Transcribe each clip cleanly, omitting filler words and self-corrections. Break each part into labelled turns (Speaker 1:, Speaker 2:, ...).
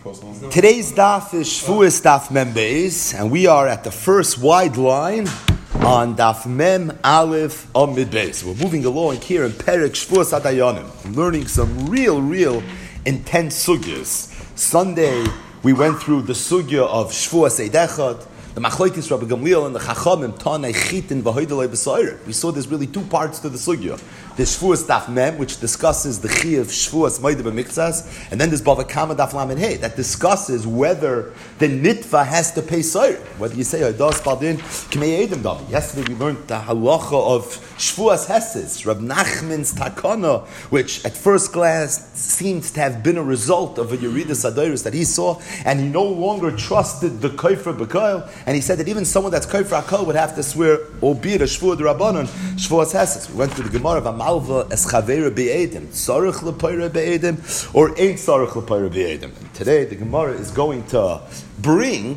Speaker 1: Today's daf is Shvuas Daf Mem Beis, and we are at the first wide line on Daf Mem Aleph Amid Beis. We're moving along here in Perek Shvuas Adayanim, learning some real intense sugyas. Sunday we went through the sugya of Shvuas Eidechad, the Machlokes Rabbi Gamliel and the Chachamim Tanei Chitin v'Hoydalei B'Soyer. We saw there's really two parts to the sugya. There's Shvuas Daf Mem, which discusses the Chi of Shvuas Moed B'Miktzas, and then there's Bava Kama Daf Lamed Hey, that discusses whether the Nitva has to pay Soyer. Whether you say Hadas Baldin K'mei Edom Davi. Yesterday we learned the halacha of Shvuas Heses, Rab Nachman's Takana, which at first glance seems to have been a result of a Yeridas Adoros that he saw, and he no longer trusted the Kofer B'Koil, and he said that even someone that's Kofer Akol would have to swear, albeit a Shvuah D'Rabbanon, Shvuas Heses. We went through the Gemara of Malva es Chavera Be'edim, Tzarech L'Poira Be'edim, or Ein Tzarech L'Poira Be'edim. And today the Gemara is going to bring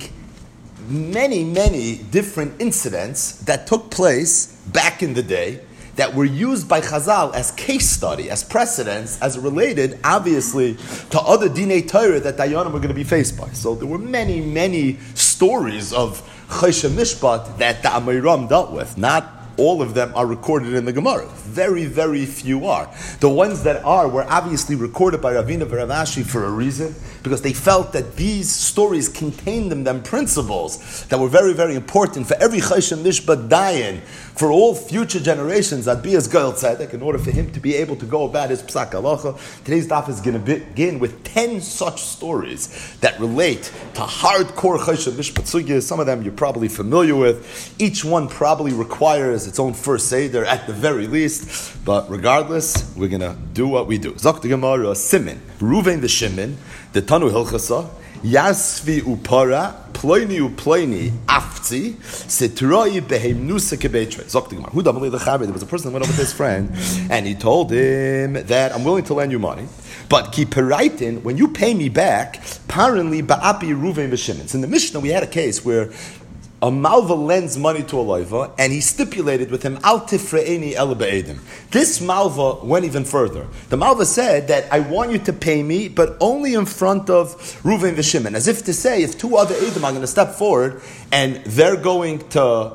Speaker 1: many different incidents that took place back in the day that were used by Chazal as case study, as precedents, as related, obviously, to other Dinei Torah that Dayanim were going to be faced by. So there were many stories of Choshe Mishpat that the Amiram dealt with. Not all of them are recorded in the Gemara. Very few are. The ones that are were obviously recorded by Ravina and Rav Ashi for a reason, because they felt that these stories contained in them principles that were very important for every Choshe Mishpat Dayan, for all future generations, that be as Gael Tzedek, in order for him to be able to go about his Psak Halacha. Today's daf is going to begin with 10 such stories that relate to hardcore Choshe Mishpat Sugyas. Some of them you're probably familiar with. Each one probably requires its own first Seder at the very least. But regardless, we're going to do what we do. Zok the Gemara, Simin, Ruvain the Shimon, the Tanu Hilchasa, Yasvi upara, ploini uploini, afzi, setroi behemnusa kebetre. Zok the Gemara. Who damalei lechaber? There was a person that went over with his friend, and he told him that I'm willing to lend you money, but keep peraitin, when you pay me back, parently ba'api Ruvain v'Shimon. So in the Mishnah we had a case where a malva lends money to a loiva, and he stipulated with him, Al tifre'eni el be'edim. This malva went even further. The malva said that I want you to pay me, but only in front of Ruvain v'Shimon, as if to say, if two other edim are going to step forward, and they're going to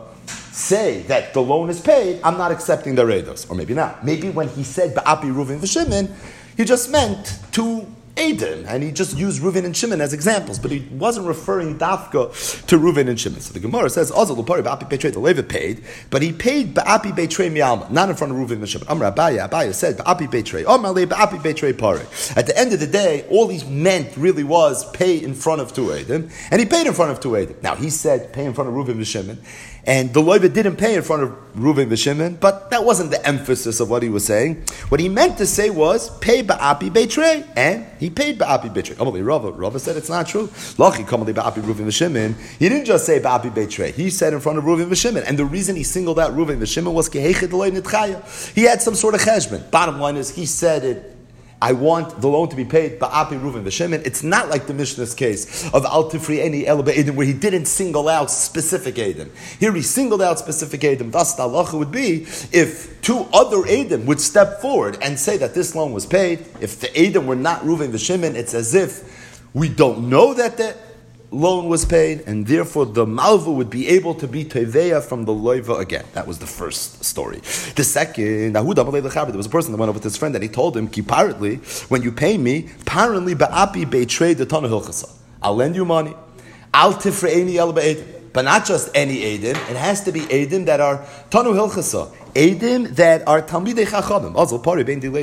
Speaker 1: say that the loan is paid, I'm not accepting their eidos. Or maybe not. Maybe when he said ba'api Ruvain v'Shimon, he just meant to Edom, and he just used Reuven and Shimon as examples, but he wasn't referring dafka to Reuven and Shimon. So the Gemara says, "Azal l'pari ba'api betrei." The Levi paid, but he paid ba'api betrei mi'alma, not in front of Reuven and Shimon. Amar Abaya said, "Ba'api betrei." Amar le ba'api betrei pari. At the end of the day, all he meant really was pay in front of two Edom, and he paid in front of two Edom. Now he said pay in front of Reuven and Shimon, and the Levi didn't pay in front of Reuven and Shimon, but that wasn't the emphasis of what he was saying. What he meant to say was pay ba'api betrei, and he paid ba'api betrei. Rava said it's not true. Lachi kamali ba'api Reuven v'Shimon. He didn't just say ba'api betrei. He said in front of Reuven v'Shimon, and the reason he singled out Reuven v'Shimon was kehechet loy nitchaya. He had some sort of cheshbon. Bottom line is, he said it. I want the loan to be paid ba'api Reuven v'Shimon. It's not like the Mishnah's case of al tifri'eni el be'edim, where he didn't single out specific edim. Here he singled out specific edim. Thus the halacha would be, if two other edim would step forward and say that this loan was paid, if the edim were not Reuven v'Shimon, it's as if we don't know that the loan was paid, and therefore the malva would be able to be teveya from the loiva again. That was the first story. The second, there was a person that went over with his friend and he told him, apparently, when you pay me, apparently ba'api betrei the tanu hilchasa. I'll lend you money. Al tifre'eni el be'edim. But not just any edim. It has to be edim that are tanu hilchasa. Edim that are Talmidei Chachamim. Also, pari bein delay.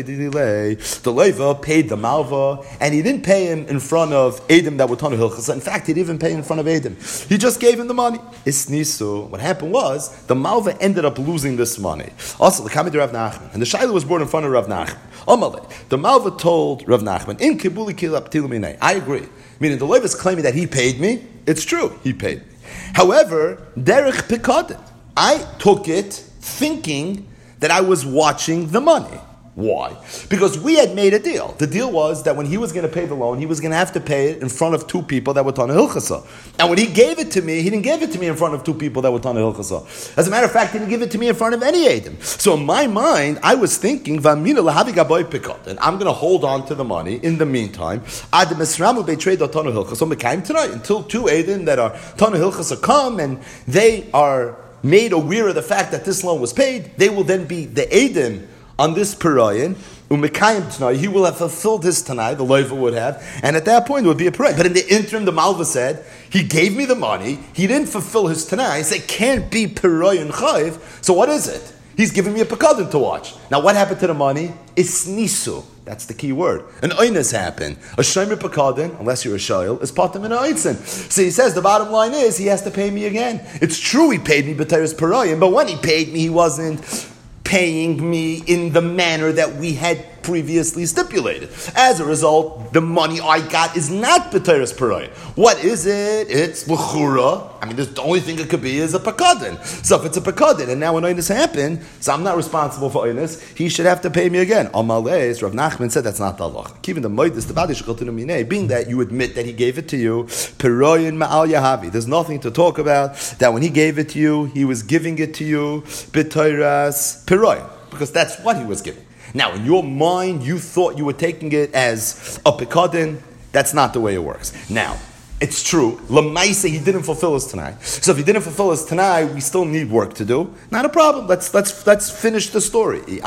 Speaker 1: The loiva paid the malva, and he didn't pay him in front of Edim that were Tanu Hilchasa. In fact, he didn't even pay in front of Edim. He just gave him the money. Isnisu. What happened was, the malva ended up losing this money. Also, the Kamid Rav Nachman, and the Shaila was brought in front of Rav Nachman. Amalei. The malva told Rav Nachman, in Kibuli Kilap Tiluminei. I agree. Meaning, the loiva is claiming that he paid me. It's true, he paid me. However, Derech Pikadin. I took it thinking that I was watching the money. Why? Because we had made a deal. The deal was that when he was going to pay the loan, he was going to have to pay it in front of two people that were Tana Hilchasa. And when he gave it to me, he didn't give it to me in front of two people that were Tana Hilchasa. As a matter of fact, he didn't give it to me in front of any Edom. So in my mind, I was thinking, Vamina lahavi gaboy pikot, and I'm going to hold on to the money in the meantime. Ad misramu betrayed Tana Hilchasa mekayim tonight until two Edom that are Tana Hilchasa come and they are made aware of the fact that this loan was paid. They will then be the Edom on this Perayin, Umekayim Tanai, he will have fulfilled his Tanai, the Leiva would have, and at that point it would be a Perayin. But in the interim, the Malva said, he gave me the money, he didn't fulfill his Tanai, so it can't be Perayin Chayv, so what is it? He's giving me a Pekadin to watch. Now what happened to the money? Isnisu. That's the key word. An oinus happened. A shomer Pekadin, unless you're a shayil, is patim in a oitzin. So he says the bottom line is, he has to pay me again. It's true he paid me B'teres Perayin, but when he paid me, he wasn't paying me in the manner that we had previously stipulated. As a result, the money I got is not B'teres Perayin. What is it? It's L'chura. I mean, the only thing it could be is a Pekadin. So if it's a Pekadin, and now when Oinus happened, so I'm not responsible for Oinus, he should have to pay me again. Amalei, Rav Nachman said that's not the halacha. Keeping the Moedis, the Badish Chiltinu, being that you admit that he gave it to you, Perayin Ma'al Yahavi. There's nothing to talk about, that when he gave it to you, he was giving it to you, B'teres Perayin. Because that's what he was giving. Now, in your mind, you thought you were taking it as a Pekadin. That's not the way it works. Now, it's true. Lamaisa, he didn't fulfill his Tanai. So if he didn't fulfill his Tanai, we still need work to do. Not a problem. Let's finish the story. You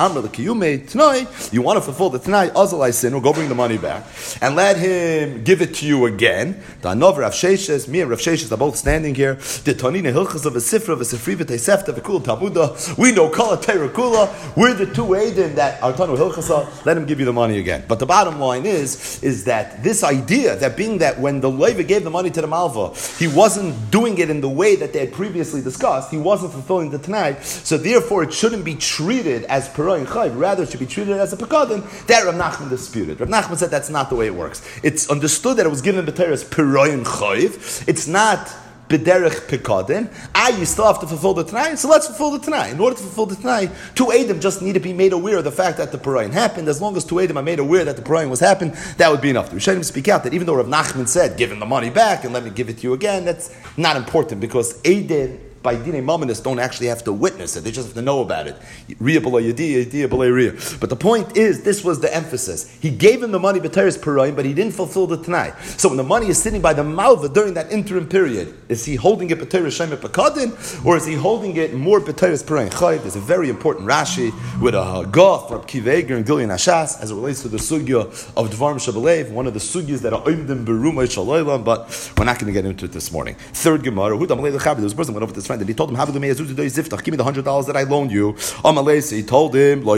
Speaker 1: want to fulfill the Tanai, Azalai sin, or go bring the money back. And let him give it to you again. The Anov Rav Sheshes, me and Rav Sheshes are both standing here. The Tanina Hilchas of a Sifra, of a Sifri, V'Teisefta, V'Kul Tamuda. We know Kala Terakula. We're the two Eidim that are Tanu Hilchasa. Let him give you the money again. But the bottom line is that this idea, that being that when the Leiva gave the money to the Malva, he wasn't doing it in the way that they had previously discussed. He wasn't fulfilling the Tanai, so therefore it shouldn't be treated as Perayin Chayv. Rather, it should be treated as a Pekadin. That Rav Nachman disputed. Rav Nachman said that's not the way it works. It's understood that it was given B'teres Perayin Chayv. It's not B'derech Pekadin. You still have to fulfill the Tanai, so let's fulfill the Tanai. In order to fulfill the Tanai, two Edom just need to be made aware of the fact that the Perayin happened. As long as two Edom are made aware that the Perayin was happened, that would be enough. We shouldn't speak out that even though Rav Nachman said, give him the money back and let me give it to you again, that's not important because Edom, by Dinei Mamonis, don't actually have to witness it. They just have to know about it. Riyah b'lo yediyah, yediyah b'lo riyah. But the point is, this was the emphasis. He gave him the money b'teres Perayin, but he didn't fulfill the Tanai. So when the money is sitting by the Malva during that interim period, is he holding it b'teres Shemet Pekadin, or is he holding it more b'teres Perayin Chayv? There's a very important Rashi with a Hagah from Kiveger and Gilyon Hashas as it relates to the sugya of Dvarim Shabalev, one of the sugyas that are oimdim berumay shalaylam, but we're not going to get into it this morning. Third Gemara, there was a person went over to his friend and he told him, give me the $100 that I loaned you. He told him,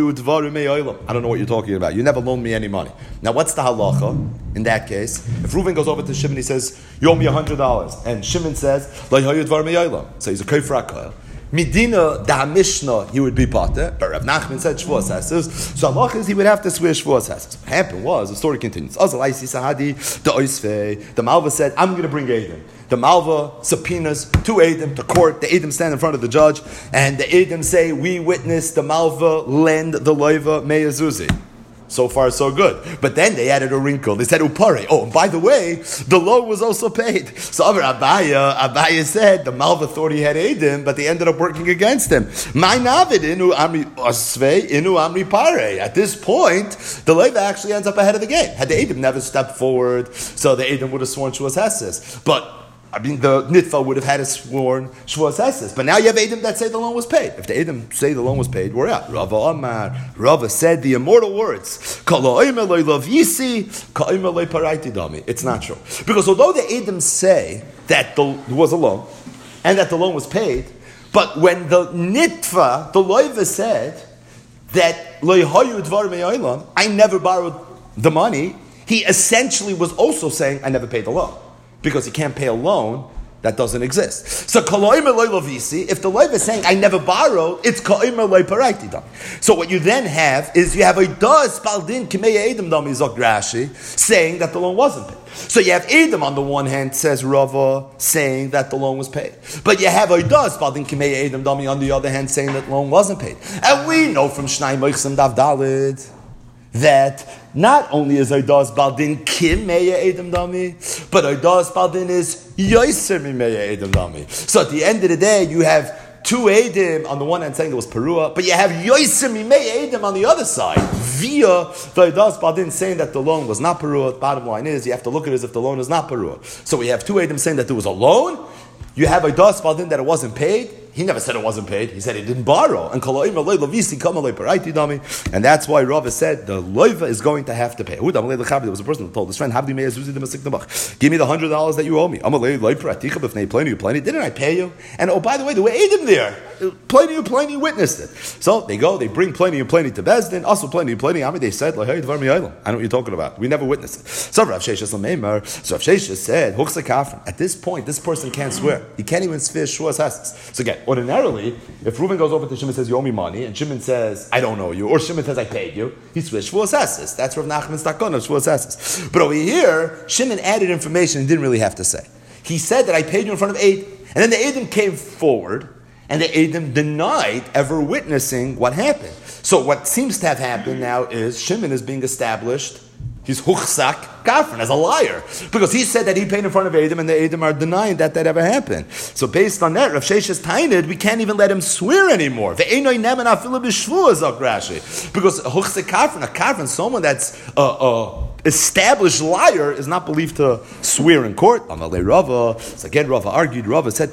Speaker 1: I don't know what you're talking about. You never loaned me any money. Now what's the halacha in that case? If Reuven goes over to Shimon, he says, you owe me $100. And Shimon says, so he's a kofar. Medina, the Mishnah, he would be potter, but Rav Nachman said Shavuos Hases. So Allah is he would have to swear Shavuos Hases. What happened was, the story continues. The Malva said, I'm going to bring Edom. The Malva subpoenas two Edom to court. The Edom stand in front of the judge, and the Edom say, we witnessed the Malva lend the Leiva Meyazuzi. So far, so good. But then they added a wrinkle. They said, Upare. Oh, and by the way, the loan was also paid. So Abaya said, the Malva thought he had Edom, but they ended up working against him. My Navid, inu amri osve, inu amri pare. At this point, the Leiva actually ends up ahead of the game. Had the Edom never stepped forward, so the Edom would have sworn Shavuos Hases. But the Nitfa would have had a sworn Shavuos Hases. But now you have Edom that say the loan was paid. If the Edom say the loan was paid, we're out. Rava said the immortal words, it's not true. Because although the Edom say that there was a loan, and that the loan was paid, but when the Nitfa, the Leiva said that I never borrowed the money, he essentially was also saying, I never paid the loan. Because he can't pay a loan that doesn't exist. So, if the Leiva is saying, I never borrowed, it's so what you then have is you have a das baldin kimeya edom dami zok Rashi saying that the loan wasn't paid. So you have Edom on the one hand, says Rava, saying that the loan was paid. But you have Oidas, Baldin Kimei Edom Dami, on the other hand, saying that the loan wasn't paid. And we know from Shnai Moichsam Dav Dalid that not only is Oidas Baldin Kimei Edom Dami, but Oidas Baldin is Yoiser Mimei Edom Dami. So at the end of the day, you have two Eidim on the one hand saying it was Perua, but you have Yoiser Mimei Eidim on the other side, via the Eidas Badin saying that the loan was not Perua. Bottom line is, you have to look at it as if the loan is not Perua. So we have two Eidim saying that there was a loan, you have Eidas Badin that it wasn't paid. He never said it wasn't paid. He said he didn't borrow. And that's why Rava said the loiva is going to have to pay. There was a person who told his friend, give me the $100 that you owe me. Didn't I pay you? And oh, by the way, there were Edom there. Plenty witnessed it. So they go, they bring plenty to Bezdin. Also plenty. They said, I know what you're talking about. We never witnessed it. So Rav Sheshes said, at this point, this person can't swear. He can't even swear Shuas Hasis. So again, ordinarily, if Reuben goes over to Shimon and says, you owe me money, and Shimon says, I don't owe you, or Shimon says, I paid you, he swears Shvuas Hasis. That's Rav Nachman's takon of Shvuas Hasis. But over here, Shimon added information he didn't really have to say. He said that I paid you in front of Eid, and then the Eidim came forward, and the Eidim denied ever witnessing what happened. So what seems to have happened now is Shimon is being established, he's huchsak kafrin, as a liar. Because he said that he paid in front of Edom, and the Edom are denying that ever happened. So based on that, Rav Sheshes tained, we can't even let him swear anymore. Because huchsak kafrin, a kafrin, someone that's established liar, is not believed to swear in court. Amalei Rava. So again, Rava argued. Rava said,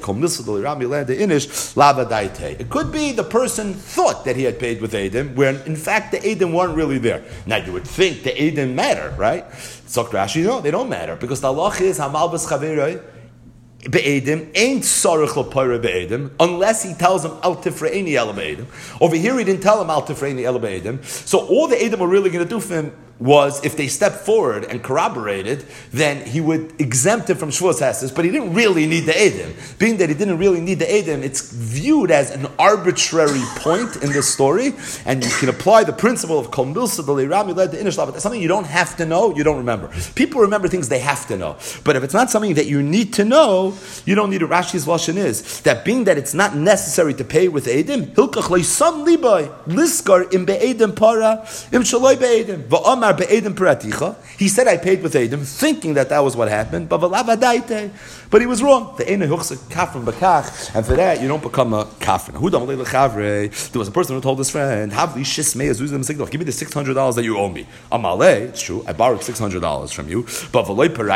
Speaker 1: it could be the person thought that he had paid with Edom, when in fact the Edom weren't really there. Now you would think the Edom matter, right? So Rashi, no, they don't matter, because the halach is Hamal b's chaveroi be'edim ain't sarich l'poira be'edim unless he tells him al tifreini ela be'edim. Over here he didn't tell him al tifreini ela be'edim. So all the Edom were really going to do for him was, if they stepped forward and corroborated, then he would exempt him from Shvuas Hasis, but he didn't really need the Eidim. Being that he didn't really need the Eidim, it's viewed as an arbitrary point in this story, and you can apply the principle of Kol Milsa D'Leirami led to Inish Lav. That's something you don't have to know, you don't remember. People remember things they have to know. But if it's not something that you need to know, you don't need it. Rashi's Lashon is that being that it's not necessary to pay with Eidim, Hilkach Leisam Libay, Liskar im Be'edim Para, im Shaloi Be'edim, Va'am he said I paid with Edom, thinking that was what happened, but he was wrong. And for that, you don't become a kafir. There was a person who told his friend, give me the $600 that you owe me. It's true, I borrowed $600 from you, but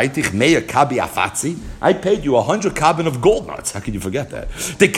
Speaker 1: I paid you 100 kabin of gold nuts. How can you forget that?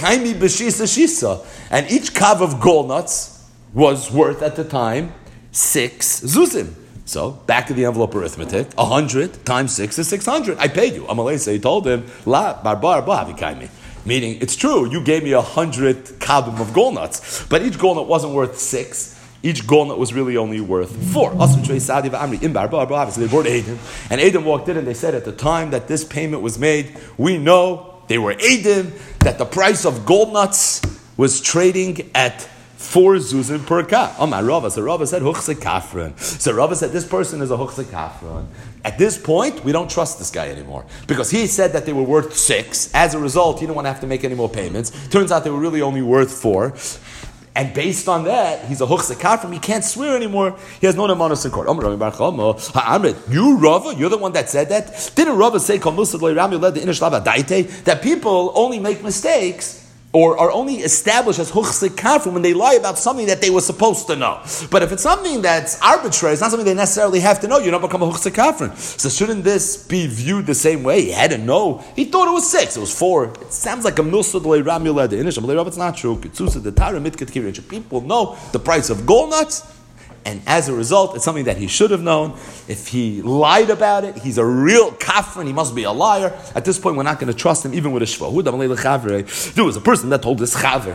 Speaker 1: And each kav of gold nuts was worth at the time 6 zuzim. So, back to the envelope arithmetic, 100 times 6 is 600. I paid you. Amalei, he told him, La barbar b'havikaimi. Meaning, it's true, you gave me 100 kabim of gold nuts, but each gold nut wasn't worth 6. Each gold nut was really only worth 4. So they brought Edom, and Edom walked in and they said, at the time that this payment was made, we know they were Edom, that the price of gold nuts was trading at 4 zuzim per ka. Oh my Rava. So Rava said huchse kafran. So Rava said this person is a huchse kafran. At this point, we don't trust this guy anymore, because he said that they were worth 6. As a result, he didn't want to have to make any more payments. Turns out they were really only worth 4. And based on that, he's a huchse kafran. He can't swear anymore. He has no nemanos in court. You Rava, you're the one that said that. Didn't Rava say that people only make mistakes or are only established as huchse kafir when they lie about something that they were supposed to know? But if it's something that's arbitrary, it's not something they necessarily have to know, you don't become a huchse kafir. So shouldn't this be viewed the same way? He had to know. He thought it was 6, it was 4. It sounds like a milsa d'lei ramula de inish. It's not true. People know the price of gold nuts, and as a result, it's something that he should have known. If he lied about it, he's a real kafir, and he must be a liar. At this point, we're not going to trust him, even with a shva. There was a person that told this chaver,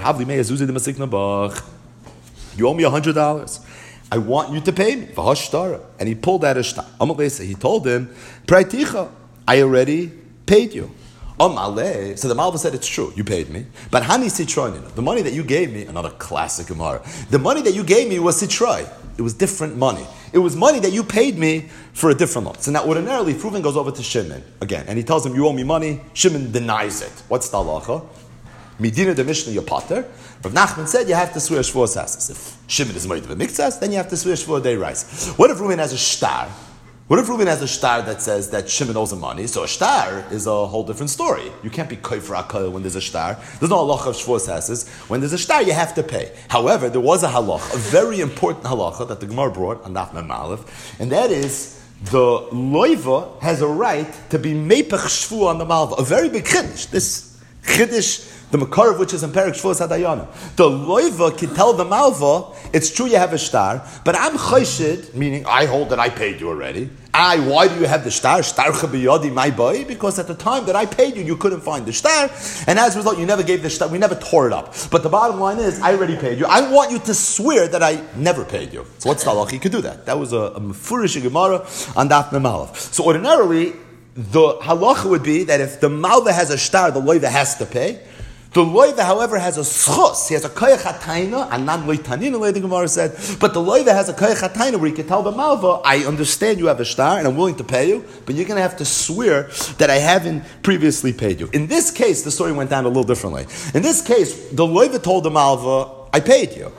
Speaker 1: you owe me $100. I want you to pay me. And he pulled out a shtar. He told him, I already paid you. So the Malva said, it's true, you paid me. But Hani Sitroinin, the money that you gave me, another classic Gemara, the money that you gave me was Sitroy. It was different money. It was money that you paid me for a different loan. So now ordinarily, if Reuven goes over to Shimon again, and he tells him, you owe me money, Shimon denies it. What's the halacha? Midina de Mishnah Yapater. Rav Nachman said you have to swear Shvuas Asas. If Shimon is made of a mikzas, then you have to swear Shvuah Day Rice. What if Reuven has a shtar? What if Reuven has a shtar that says that Shimon owes him money? So a shtar is a whole different story. You can't be kofer akol when there's a shtar. There's no halacha of Shvuas Asas. When there's a shtar, you have to pay. However, there was a halacha, a very important halacha that the Gemara brought on Daf Mem Aleph, and that is the loiva has a right to be mepech shvu on the malva. A very big chiddush. This chiddush, the makar of which is in Perek Shvuas Hadayana. The loiva can tell the malva, it's true you have a shtar, but I'm chayshid, meaning I hold that I paid you already. Why do you have the shtar? Shtar chabiyadi my boy? Because at the time that I paid you, you couldn't find the shtar, and as a result, you never gave the shtar. We never tore it up. But the bottom line is, I already paid you. I want you to swear that I never paid you. So what's the halacha? You could do that. That was a mefurish Gemara on Daf Mem Aleph. So ordinarily, the halacha would be that if the malva has a shtar, the loiva has to pay. The loiva, however, has a schos. He has a koyach hataina, and not loitanina, the Gemara said. But the loiva has a koyach hataina where he can tell the malva, I understand you have a shtar, and I'm willing to pay you, but you're going to have to swear that I haven't previously paid you. In this case, the story went down a little differently. In this case, the loiva told the malva, I paid you,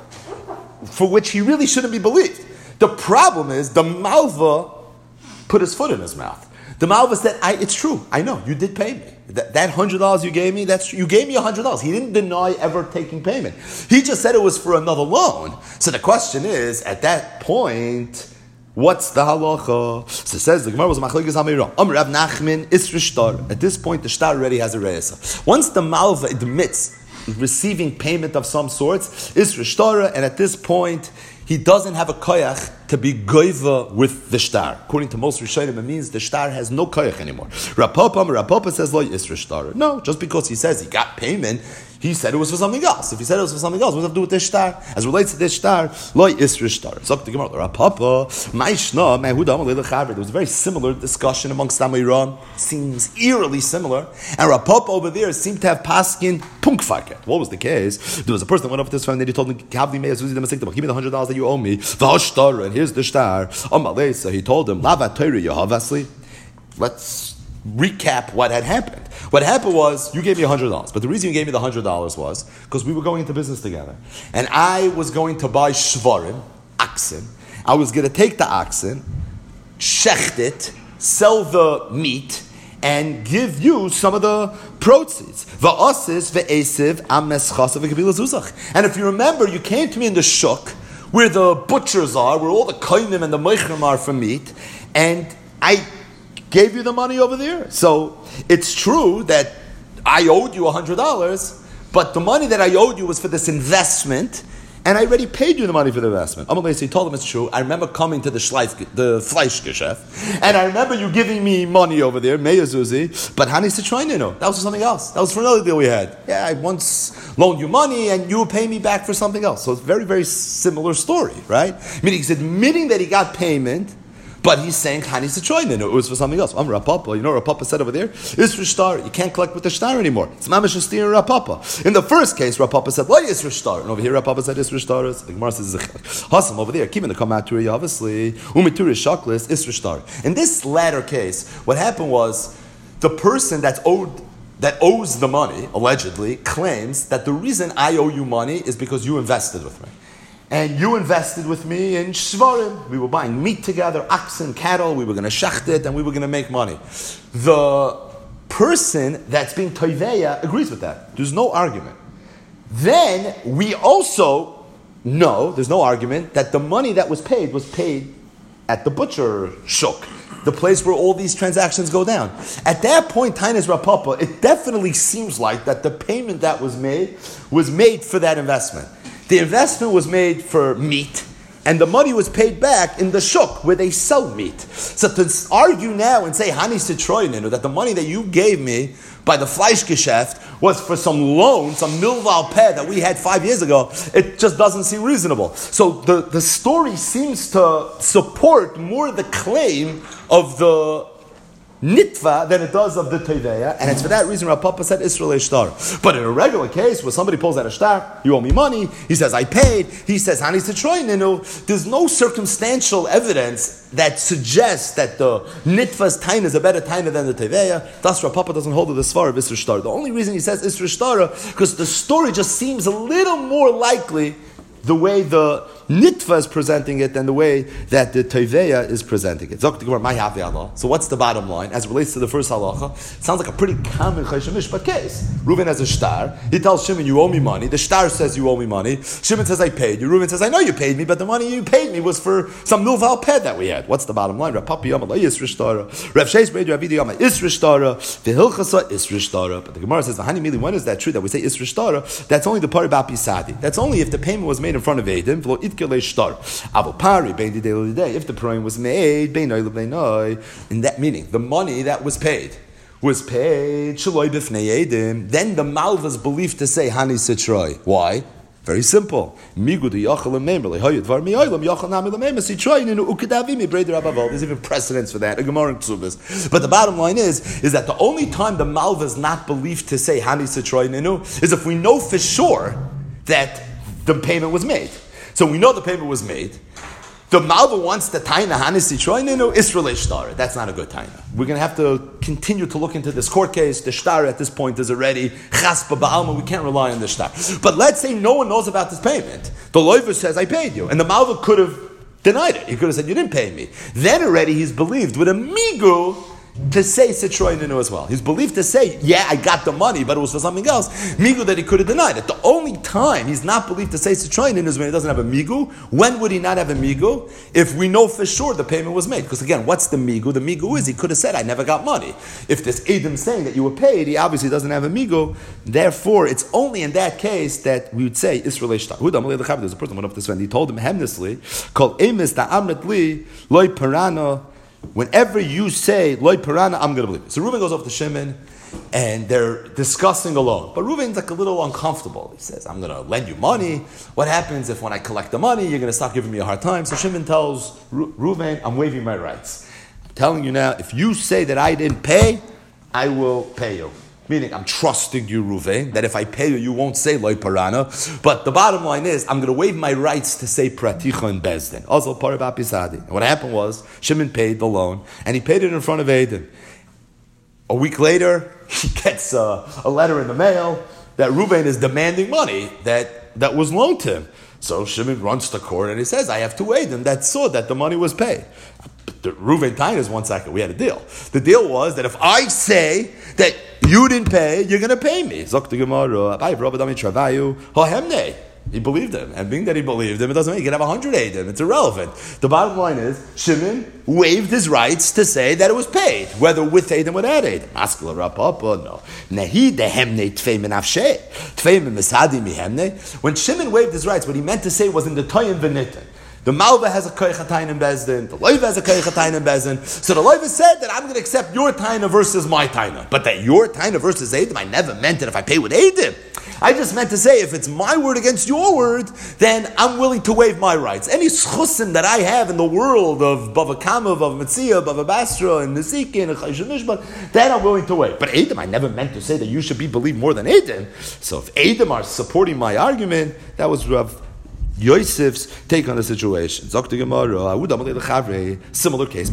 Speaker 1: for which he really shouldn't be believed. The problem is, the malva put his foot in his mouth. The malva said, it's true, I know, you did pay me. That $100 you gave me, you gave me $100. He didn't deny ever taking payment. He just said it was for another loan. So the question is, at that point, what's the halacha? So it says, the Gemara was machlokes hameira. Rav Nachman isra shtar. At this point, the shtar already has a reisa. Once the malva admits receiving payment of some sorts, isra shtar, and at this point, he doesn't have a koyach to be goiva with the shtar. According to most Rishonim, it means the shtar has no koyach anymore. Rav Papa says, lo yisra shtar. No, just because he says he got payment, he said it was for something else. If he said it was for something else, what does it have to do with this shtar? As relates to this shtar, lo yisra shtar. So the Gemara, Rav Papa, ma'ishna, me'huda amalei lechaver. There was a very similar discussion amongst Amiran. Seems eerily similar. And Rav Papa over there seemed to have paskin punkfarket. What was the case? There was a person that went up to his friend and he told him, give me the $100 that you owe me. And here's the shtar. So he told him, let's recap what had happened. What happened was, you gave me $100. But the reason you gave me the $100 was because we were going into business together. And I was going to buy shvarim, oxen. I was going to take the oxen, shecht it, sell the meat, and give you some of the proceeds. And if you remember, you came to me in the shuk, where the butchers are, where all the kainim and the meichrim are for meat, and I gave you the money over there. So it's true that I owed you $100, but the money that I owed you was for this investment, and I already paid you the money for the investment. So he told him it's true. I remember coming to the Fleischgeschäft, and I remember you giving me money over there, Meyazuzi, but Hani Sitrainino, that was for something else. That was for another deal we had. Yeah, I once loaned you money, and you were paying me back for something else. So it's a very, very similar story, right? Meaning he's admitting that he got payment, but he's saying Hani Sitroinen, it was for something else. Rav Papa, you know what Rav Papa said over there? It's for shtar. You can't collect with the shtar anymore. It's mamash shtir and Rav Papa. In the first case, Rav Papa said, "Lo is for shtar," and over here Rav Papa said, "Is for shtar." The Gemara says, "Hasam over there, keeping the kamaturi obviously umituri shaklis is for shtar." In this latter case, what happened was the person that owes the money allegedly claims that the reason I owe you money is because you invested with me. And you invested with me in shvarim. We were buying meat together, oxen, cattle. We were going to shecht it, and we were going to make money. The person that's being toiveya agrees with that. There's no argument. Then we also know, there's no argument, that the money that was paid at the butcher shuk, the place where all these transactions go down. At that point, Tainas Rav Papa, it definitely seems like that the payment that was made for that investment. The investment was made for meat, and the money was paid back in the shuk where they sell meat. So to argue now and say Hani Sitroinen, or that the money that you gave me by the Fleischgeschäft was for some loan, some milval peh that we had 5 years ago, it just doesn't seem reasonable. So the story seems to support more the claim of the nitva than it does of the teveya, and it's for that reason Rav Papa said Israel shtar. But in a regular case, where somebody pulls out a shtar, you owe me money, he says I paid, he says Hani Sitroininu, there's no circumstantial evidence that suggests that the nitva's taina is a better taina than the teveya. Thus Rav Papa doesn't hold to the svar of Isra shtar. The only reason he says Isra shtar, because the story just seems a little more likely the way the nitva is presenting it than the way that the teveya is presenting it. So what's the bottom line as it relates to the first halacha? It sounds like a pretty common Choshen Mishpat case. Reuven has a shtar. He tells Shimon, you owe me money. The shtar says you owe me money. Shimon says, I paid you. Reuven says, I know you paid me, but the money you paid me was for some milval ped that we had. What's the bottom line? Rav Papa Yama Isra shtara. Rav Sheish Beid Rav Idi Yama Isra shtara. V'hilchasa Isra shtara. But the Gemara says, when is that true that we say Isra shtara? That's only the part about Pisadi. That's only if the payment was made in front of Eidim. V'lo itkele shtar. If the praying was made, in that meaning, the money that was paid shaloi b'fnei edim, then the malva is believed to say Hani Sitroi. Why? Very simple. There's even precedence for that. But the bottom line is that the only time the malva is not believed to say Hani Sitroi Ninu is if we know for sure that the payment was made. So we know the payment was made. The Malva wants the Taina Hanisi Troininu, Israel Shtar. That's not a good Taina. We're going to have to continue to look into this court case. The Shtar at this point is already Chaspa Ba'alma. We can't rely on the Shtar. But let's say no one knows about this payment. The Loiva says, I paid you. And the Malva could have denied it. He could have said, you didn't pay me. Then already he's believed with a Migu to say Sitroy Ninu as well. He's believed to say, yeah, I got the money, but it was for something else. Migu that he could have denied it. The only time he's not believed to say Sitroy Ninu is when he doesn't have a Migu. When would he not have a Migu? If we know for sure the payment was made. Because again, what's the Migu? The Migu is he could have said, I never got money. If this Edom saying that you were paid, he obviously doesn't have a Migu. Therefore, it's only in that case that we would say Israel Shtar. There's a person went up to this friend. He told him hemnesly, called Emis da Amrit li loy parana. Whenever you say loy parana, I'm going to believe it. So Reuven goes off to Shimon, and they're discussing alone. But Reuven's like a little uncomfortable. He says, I'm going to lend you money. What happens if when I collect the money, you're going to stop giving me a hard time? So Shimon tells Reuven, I'm waiving my rights. I'm telling you now, if you say that I didn't pay, I will pay you. Meaning, I'm trusting you, Reuven, that if I pay you, you won't say loy parana. But the bottom line is, I'm going to waive my rights to say praticha and bezdin. Also, parabah pisadi. And what happened was, Shimon paid the loan, and he paid it in front of Eidim. A week later, he gets a letter in the mail that Reuven is demanding money that was loaned to him. So Shimon runs to court, and he says, I have two Eidim that saw that the money was paid. The Reuven Tainas, 1 second, we had a deal. The deal was that if I say that you didn't pay, you're going to pay me. He believed him. And being that he believed him, it doesn't mean he can have 100 Eidim. It's irrelevant. The bottom line is, Shimon waived his rights to say that it was paid, whether with Eidim or without Eidim. Askala Rapapa, no. When Shimon waived his rights, what he meant to say was in the Toyin V'nitin. The Malva has a koich hatayin in Bezdin. The Loiva has a koich hatayin in Bezdin. So the Loiva said that I'm going to accept your taina versus my taina. But that your taina versus Eidim, I never meant it if I pay with Eidim. I just meant to say if it's my word against your word, then I'm willing to waive my rights. Any schusim that I have in the world of Bava Kama, Bava Metzia, Bava Basra, and Nezikin, and Chayshon Mishpat, that I'm willing to waive. But Eidim, I never meant to say that you should be believed more than Eidim. So if Eidim are supporting my argument, that was Rav Yosef's take on the situation. Similar case.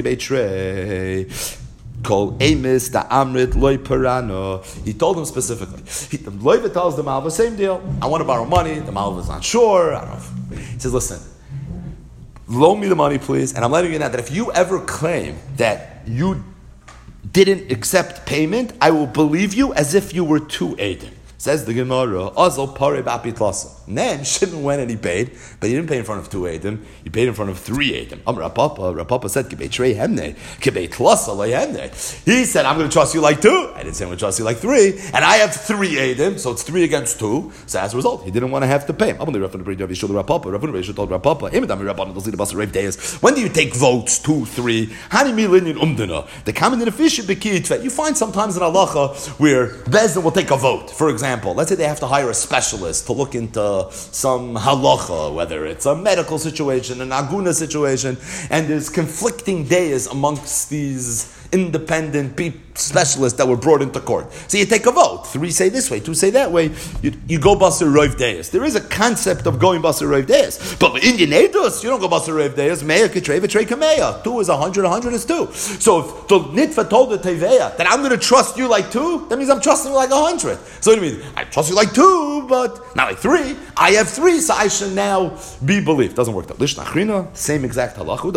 Speaker 1: He told him specifically. The Loiva tells the Malva, same deal. I want to borrow money. The Malva's not sure. I don't know. He says, listen, loan me the money, please. And I'm letting you know that if you ever claim that you didn't accept payment, I will believe you as if you were two Eidim. Says the Gemara, Azal Pare Bapitlasa. And then Shimon went and he paid, but he didn't pay in front of 2 Eidim, he paid in front of 3 Eidim. Rapapa said, Kibei Trei Hemne, Kibei Tlasa Le Hemne. He said, I'm going to trust you like 2. I didn't say I'm going to trust you like 3. And I have 3 Eidim, so it's 3 against 2. So as a result, he didn't want to have to pay him. When do you take votes, 2, 3? The common inefficient, you find sometimes in halacha where Bezdin will take a vote. For example, let's say they have to hire a specialist to look into some halacha, whether it's a medical situation, an aguna situation, and there's conflicting days amongst these independent specialists that were brought into court. So you take a vote. 3 say this way, 2 say that way. You go basar roiv deis. There is a concept of going basar roiv deis. But with Indian edus, you don't go basar roiv deis. Meya kitrei v'trei kameya. 2 is 100, 100 is 2. So if the nitva told the teveya that I'm going to trust you like 2, that means I'm trusting you like 100. So what do you mean? I trust you like 2, but not like 3. I have 3, so I should now be believed. Doesn't work though. Lishna achrina, same exact halacha.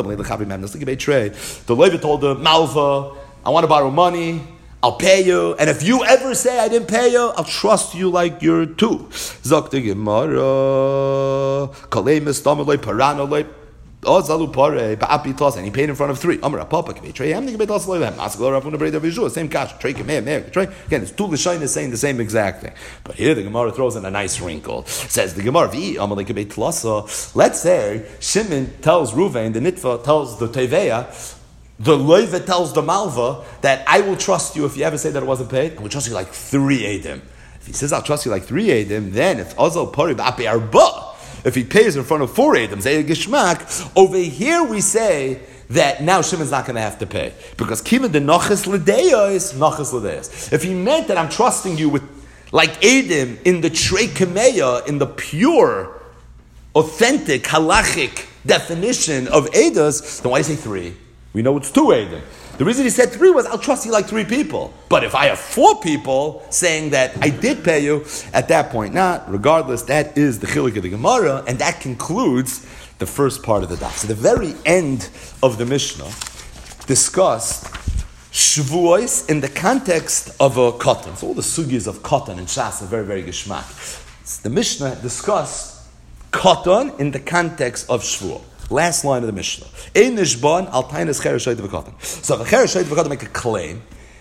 Speaker 1: The Levi told the Malva, I want to borrow money, I'll pay you, and if you ever say I didn't pay you, I'll trust you like you're 2. Zok the Gemara, Kalei Mistamoloi Paranoloi, Ozalu Pare, Ba'api Tos, and he paid in front of 3. Amar Papa Kibay Trey, I'm thinking about Tos Loivam, Maskal Ravuna Breda Visual, same cash, Trey Kimay, Trey. Again, it's 2 Lishain is saying the same exact thing. But here the Gemara throws in a nice wrinkle. Says the Gemara, Amalek Kibay Tlasa. Let's say Shimon tells Ruvain, the Nitva tells the Teveya, the Loiva tells the Malva that I will trust you if you ever say that it wasn't paid. I will trust you like 3 Edim. If he says I'll trust you like 3 Edim, then if Azal Pari Ba'api Arba, if he pays in front of 4 Edim, Zayah Gishmak, over here we say that now Shimon's not going to have to pay. Because Kiva the Nachas L'deya is Nachas L'deya. If he meant that I'm trusting you with like Edim in the Trei Kameya, in the pure, authentic, halachic definition of Eidos, then why do you say 3? We know it's 2 Eidim. The reason he said 3 was, I'll trust you like 3 people. But if I have 4 people saying that I did pay you, at that point not. Regardless, that is the Chilik of the Gemara, and that concludes the first part of the daf. So the very end of the Mishnah discussed Shavuos in the context of a cotton. So all the sugis of cotton and Shas are very, very geshmak. The Mishnah discussed cotton in the context of Shavuot. Last line of the Mishnah. Ein nishban al tainas cheresh shayt v'katan. So if a cheresh shayt v'katan make a claim,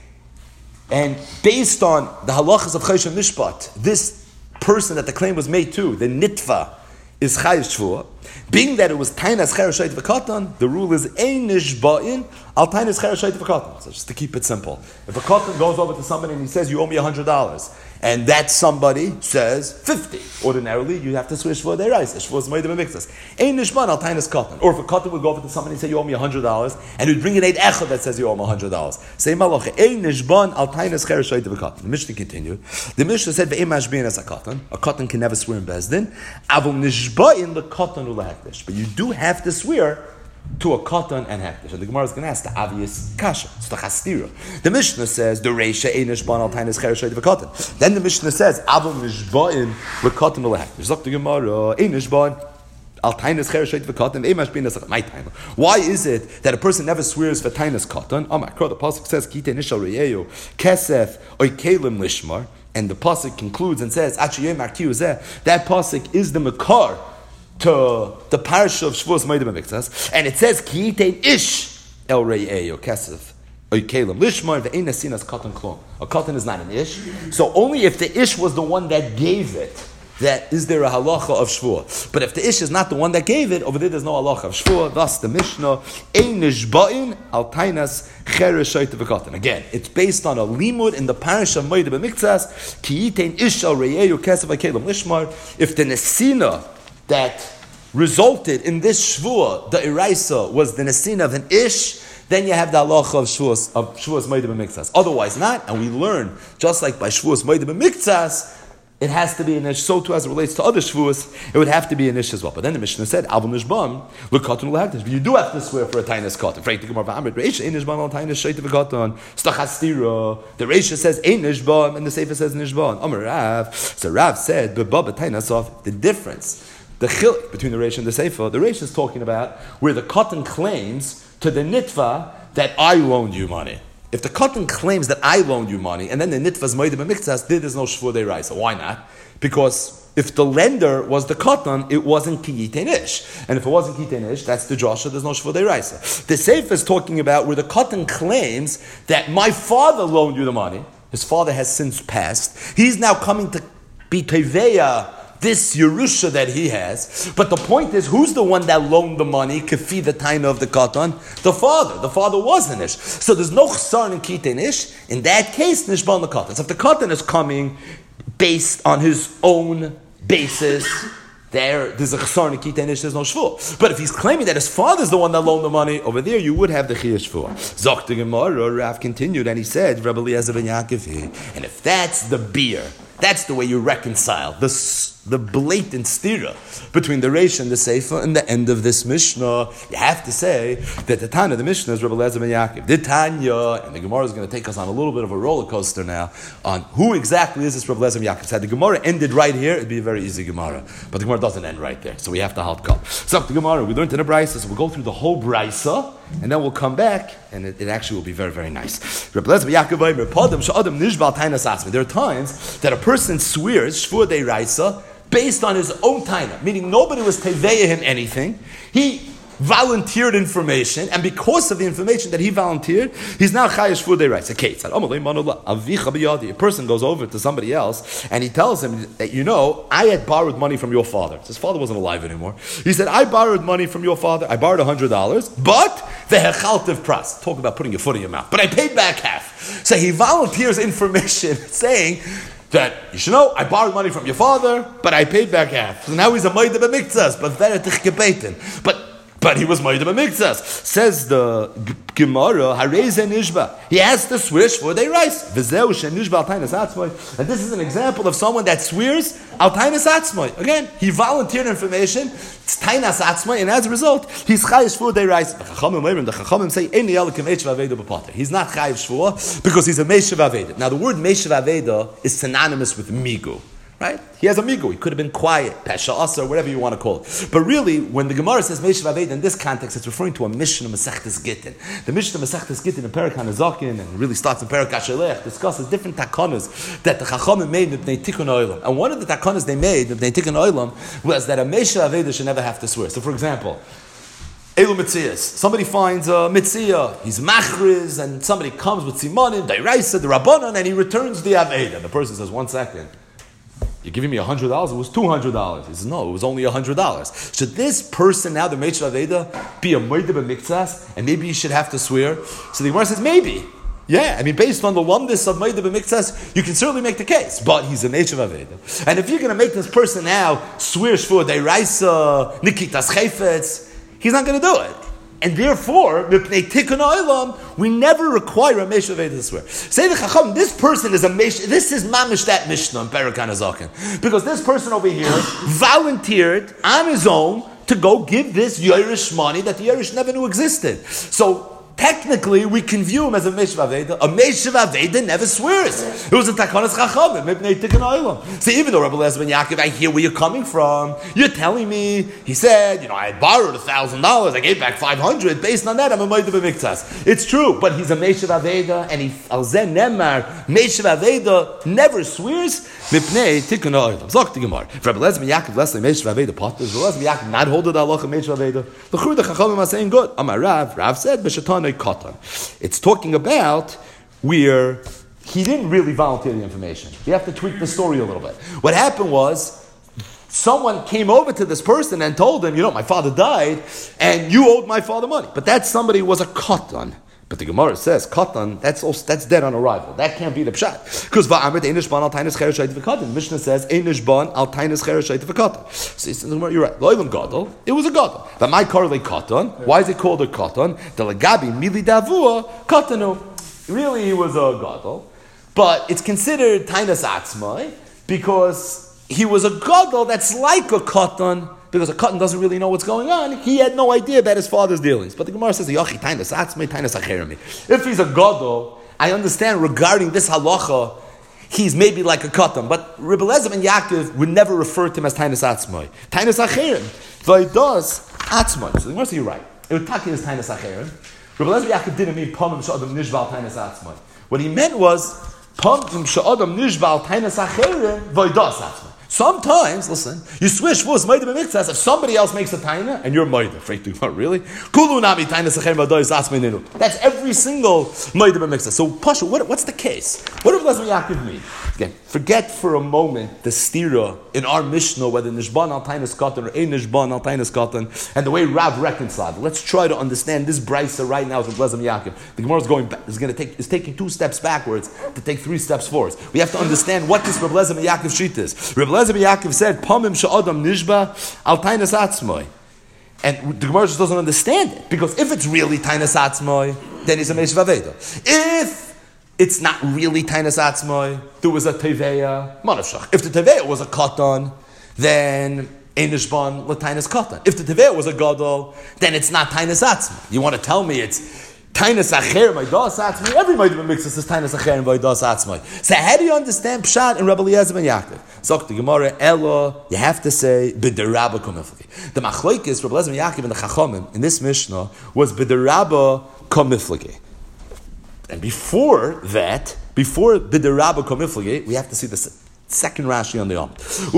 Speaker 1: and based on the halachas of chayshon mishpat, this person that the claim was made to, the nitva, is chayiv shvua. Being that it was tainas cheresh shayt v'katan, the rule is ein nishban al tainas cheresh shayt v'katan. So just to keep it simple, if a katan goes over to somebody and he says, you owe me $100, and that somebody says 50. Ordinarily, you have to switch for their rice. Shvuos moedim mixes. Ein nishman al tainas cotton. Or if a cotton would go over to somebody and say, you owe me $100, and he'd bring an eid echad that says you owe him $100. Say malacha, ein nishban al tainas cheresh shayt v'katan. The Mishnah continued. The Mishnah said, ve'im mashbi'in as a cotton. A cotton can never swear in Bezdin. Avum nishba'in the cotton ulahekdesh. But you do have to swear to a cotton and hekdesh. And the Gemara is going to ask the obvious kasha. It's the chastira. The Mishnah says, the reisha ein nishban al tainas cheresh shayt v'katan. Then the Mishnah says, avum nishba'in l'katan ulahekdesh. Zok the Gemara, ein nishban al tainas cheresh shayt v'katan. Ve'im mashbi'in as a my time. Why is it that a person never swears for tainas cotton? The pasuk says, kitei nishal reyeyu kesef oy kelim lishmar. And the pasuk concludes and says, that pasuk is the makar to the parasha of Shavuos Moedim HaMiktzas, and it says Ki yitein ish el re'eyo kesef oikelim lishmar ve'ein nesinas katan klon. A katan is not an ish, so only if the ish was the one that gave it, that is there a halacha of Shavuot. But if the ish is not the one that gave it, over there's no halacha of Shavuot. Thus the Mishnah ein nishba'in al tainas cheresh shayt v'katan. Again, it's based on a limud in the parasha of Moedim HaMiktzas Ki yitein ish el re'eyo kesef oikelim lishmar. If the nesina that resulted in this shvua, the iraisa, was the nesina of an ish, then you have the halacha of shvuas moedim b'miktzas. Otherwise not, and we learn, just like by shvuas moedim b'miktzas, it has to be an ish. So too, as it relates to other shvuas, it would have to be an ish as well. But then the Mishnah said, Avon nishbam, l'katan l'hakdash. You do have to swear for a tainas katan. Frank the Gemara v'amrit, Reisha ein nishbam al tainas shayt v'katan. Stachastira. The Reisha says ein nishbam, and the Sefer says nishbam. Amar Rav. So Rav said, b'baba tainas off. The difference, the chiluk between the Reisha and the Sefer, the Reisha is talking about where the cotton claims to the nitva that I loaned you money. If the cotton claims that I loaned you money, and then the nitva's moedim b'miktzas, there's no shvur deiraisa. Why not? Because if the lender was the cotton, it wasn't ki yitein ish. And if it wasn't ki yitein ish, that's the drasha, there's no shvur deiraisa. The Sefer is talking about where the cotton claims that my father loaned you the money. His father has since passed. He's now coming to be teveya this Yerusha that he has. But the point is, who's the one that loaned the money, kefi the taina of the katan? The father. The father was an ish. So there's no chsar in kitein ish. In that case, nishban the katan. So if the katan is coming based on his own basis, there's a chesar nikita and there's no shvur. But if he's claiming that his father's the one that loaned the money, over there you would have the chiyuv shvur. Zok the Gemara, Rav continued, and he said, Rabbi Eliezer ben Yaakov, and if that's the beer, that's the way you reconcile the blatant stira between the Reish and the Seifa and the end of this Mishnah. You have to say that the Tanya of the Mishnah is Rabbi Eliezer ben Yaakov. The Tanya, and the Gemara is going to take us on a little bit of a roller coaster now on who exactly is this Rabbi Eliezer ben Yaakov. So had the Gemara ended right here, it'd be a very easy Gemara. But the Gemara doesn't end right there, so we have to halt call. So the Gemara, we learned in the Brisa, so we'll go through the whole Brisa, and then we'll come back, and it actually will be very, very nice. Rabbi Eliezer ben Yaakov, there are times that a person swears, Shvur de Raisa, based on his own taina, meaning nobody was teveya him anything. He volunteered information, and because of the information that he volunteered, he's now chayash shvur de raisa. A person goes over to somebody else, and he tells him that, I had borrowed money from your father. His father wasn't alive anymore. He said, I borrowed money from your father. I borrowed $100, but the hechaltiv pras. Talk about putting your foot in your mouth. But I paid back half. So he volunteers information saying that, you should know, I borrowed money from your father, but I paid back half. So now he's a Moed b'miktzas, but he was Moed b'miktzas. Says the Gemara, Hareze Nishba. He has to swear for they rice. V'zeu she'nishba al tainas atzmoi. And this is an example of someone that swears al tainas atzmoi. Again, he volunteered information, it's tainas atzmoi, and as a result, he's chayish for they rice. The Chachamim say, Eini elikim eishav aveda b'pater. He's not chayish for because he's a meishav aveda. Now the word meishav aveda is synonymous with migu. Right? He has a migu. He could have been quiet, pesha asa, whatever you want to call it. But really, when the Gemara says Meishav Aved in this context, it's referring to a Mishnah Masechtes Gittin. The Mishnah Masechtes Gittin in Perek HaNezakin, and really starts in Perek HaShelech, discusses different takanas that the Chachamim made Mipnei Tikkun Olam. And one of the takanas they made Mipnei Tikkun Olam was that a Meishav Aved should never have to swear. So, for example, Elu Mitzias. Somebody finds a Mitzia, he's Machriz, and somebody comes with Simonim, Dairaisa, the Rabbanon, and he returns the Aved. And the person says, 1 second. You're giving me $100, it was $200. He says, no, it was only $100. Should this person now, the Meitzah Aveda, be a Moed b'miktzas, and maybe he should have to swear? So the Gemara says, maybe. Yeah, I mean, based on the oneness of Moed b'miktzas, you can certainly make the case, but he's a Meitzah Aveda. And if you're going to make this person now swear for Deiraisa, Nikitas Chayfetz, he's not going to do it. And therefore, Mipnei Tikkun Olam, we never require a Meishav Aveda to swear. Say the Chacham, this person is a Meishav, this is mamish that Mishnah in Perek HaNezakin. Because this person over here volunteered on his own to go give this Yerush money that the Yerush never knew existed. So, technically, we can view him as a Meishav Aveda. A Meishav Aveda never swears. It was a Takanas Chachamim, Mipnei Tikkun Olam. So even though Rabbi Eliezer ben Yaakov, I hear where you're coming from. You're telling me, he said, I borrowed $1,000, I gave back $500. Based on that, I'm a Moed b'miktzas. It's true, but he's a Meishav Aveda, and he Alzen Nemar, Meishav Aveda never swears. Mipnei Tikkun Olam. Zok the Gemara. Rabbi Eliezer ben Yaakov, less than Meishav Aveda potter. Rabbi Eliezer ben Yaakov not hold it halacha Meishav Aveda. The Chachamim are saying good. Amar Rav said, B'shatan Katan. It's talking about where he didn't really volunteer the information. You have to tweak the story a little bit. What happened was, someone came over to this person and told him, my father died, and you owed my father money. But that somebody was a katan. But the Gemara says, katan, that's dead on arrival. That can't be the pshat. Because va'amrit einish ban al tainis cheresh shayit v'katan. The Mishnah says, einish ban al tainis cheresh shayit v'katan. So he says, you're right. Lo'ilam gadol, it was a gadol. But my correlate katan, why is it called a katan? The legabi mili davua katanu. Really, he was a gadol. But it's considered tainis atzmai because he was a gadol that's like a katan. Because a katan doesn't really know what's going on, he had no idea about his father's dealings. But the Gemara says, if he's a gadol, I understand regarding this halacha, he's maybe like a katan. But Rabbi Eliezer ben Yaakov would never refer to him as tainas atzmai. Tainas acherim. V'aidas atzmai. So the Gemara says, you're right. It would take his tainas acherim. Rabbi Eliezer ben Yaakov didn't mean pamim sha'adam nishbal tainas atzmai. What he meant was, pamim sha'adam nishbal tainas acherim v'aidas atzmai. Sometimes, listen, you swish for Moed b'miktzas if somebody else makes a taina and you're Moed. Afraid to really? Kulu nami taina sechem v'adois atzmei. That's every single Moed b'miktzas. So, Pasha, what's the case? What does Yaakov mean? Again, Forget for a moment the stira in our Mishnah, whether Nishban al Tainas Katan or Ein Nishban al Tainas Katan, and the way Rav reconciled. Let's try to understand this brisa right now with Lezem Yaakov. The Gemara is taking 2 steps backwards to take 3 steps forwards. We have to understand what this Rav Lezem Yaakov sheet is. Rav Lezem Yaakov said, Pamim she'adam nishba al Tainas Atzmoi. And the Gemara just doesn't understand it. Because if it's really Tainas Atzmoi, then he's a Meish Vaveda. If it's not really Tainas Atzmoi, there was a Teveya, Manavshach. If the Teveya was a Katan, then Einishban Latainas Katan. If the Teveya was a Gadol, then it's not Tainas Atzmoi. You want to tell me it's Tainas Acher Vaidas Atzmoi? Everybody mixes this Tainas Acher and Vaidas Atzmoi. So how do you understand Pshat and Rabbi Eliezer ben Yaakov? Zok the Gemara, Elo, you have to say, B'derabba komiflagi. The Machlokes, Rabbi Eliezer ben Yaakov and the Chachamim, in this Mishnah, was B'derabba komiflagi. And before B'derabba komiflagi, we have to see the second Rashi on the Yom.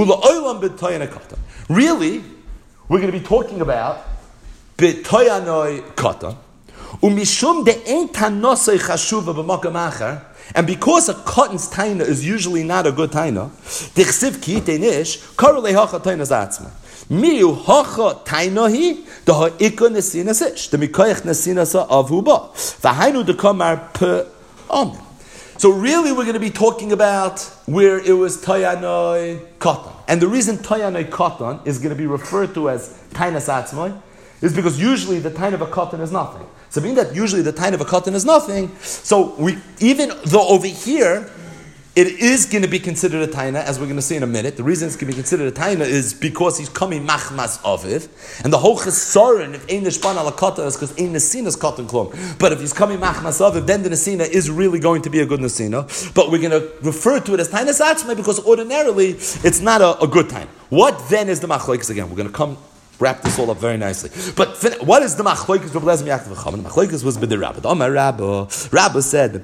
Speaker 1: Really, we're going to be talking about B'toyanoi katan. Umishum de'en tanosei chashuva b'makam acher, and because a cotton's taina is usually not a good taina, dichsiv ki teinish karu lehacha taina zatzma. Miu hacha tainahi the ha'ikon nesinas ish the mikoyach nesinasa avhuba v'hainu dekamar pe amen. So really, we're going to be talking about where it was tayanoi katan, and the reason tayanoi katan is going to be referred to as tainas atzmai is because usually the tain of a katan is nothing. So being that usually the tain of a katan is nothing, so even though over here it is going to be considered a taina, as we're going to see in a minute. The reason it's going to be considered a taina is because he's coming machmas aviv, and the whole chesaron if ein nishban ala katan is because ein nesinas katan klum. But if he's coming machmas aviv, then the nesina is really going to be a good nesina. But we're going to refer to it as taina satzmai because ordinarily it's not a good taina. What then is the machlokes again? We're going to wrap this all up very nicely. But what is the machlokes? The machlokes was b'derabba. The Amar Rabba said,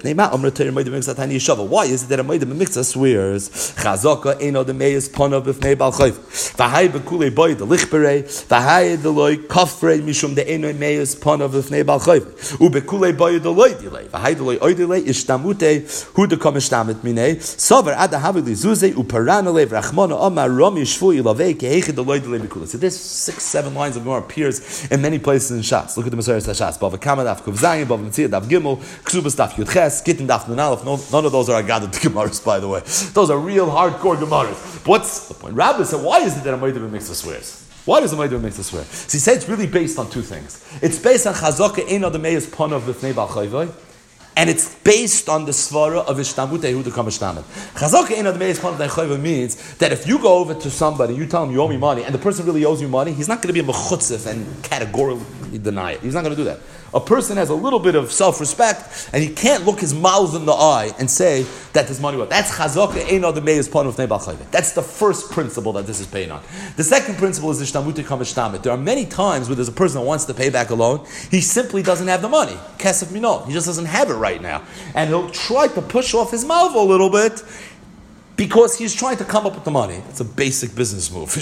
Speaker 1: why is it that a moedim b'miktzah swears? Chazaka eino demeis ponav b'fnei bal chayv. V'hai b'kulei boy the lichberei. V'hai deloi kafrei mishum de'eino meis ponav b'fnei bal chayv. U'bekulei boy deloi dilei. V'hai deloi oidilei ishtamute hu dekam ishtamet minei. Sover ad havili zuzei u'paranolei v'rachmona Amar romi shvu ilavei kehechid deloi dilei b'kulei. So this 6-7 lines of Gemara appears in many places in Shas. Look at the Masorah Shas. Bava Kama daf Kuv Zayin, Bava Metzia daf Gimel, Ksubas daf Yud Ches, Gittin daf Nun Aleph. None of those are Agadah Gemaras, by the way. Those are real hardcore Gemaras. But what's the point? Rabbi said, why is it that a Moedim Miktzah swears? Why does a Moedim Miktzah swear? So he said it's really based on 2 things. It's based on Chazaka Ein Adamei Ponav V'fnei Bal Chayvoi, and it's based on the svara of Ishtamut Yehuda Kamashtamet. Chazaka Ein Adamei Ponav V'fnei Chayvoi means that if you go over to somebody, you tell him you owe me money, and the person really owes you money, he's not going to be mechutzif and categorically deny it. He's not going to do that. A person has a little bit of self-respect, and he can't look his mouth in the eye and say that his money was. That's chazaka ein adamei is ponav v'fnei bal chayvei. That's the first principle that this is paying on. The second principle is the shtamute kamashtamet. There are many times where there's a person that wants to pay back a loan. He simply doesn't have the money. Kesef minol. He just doesn't have it right now, and he'll try to push off his mouth a little bit because he's trying to come up with the money. It's a basic business move.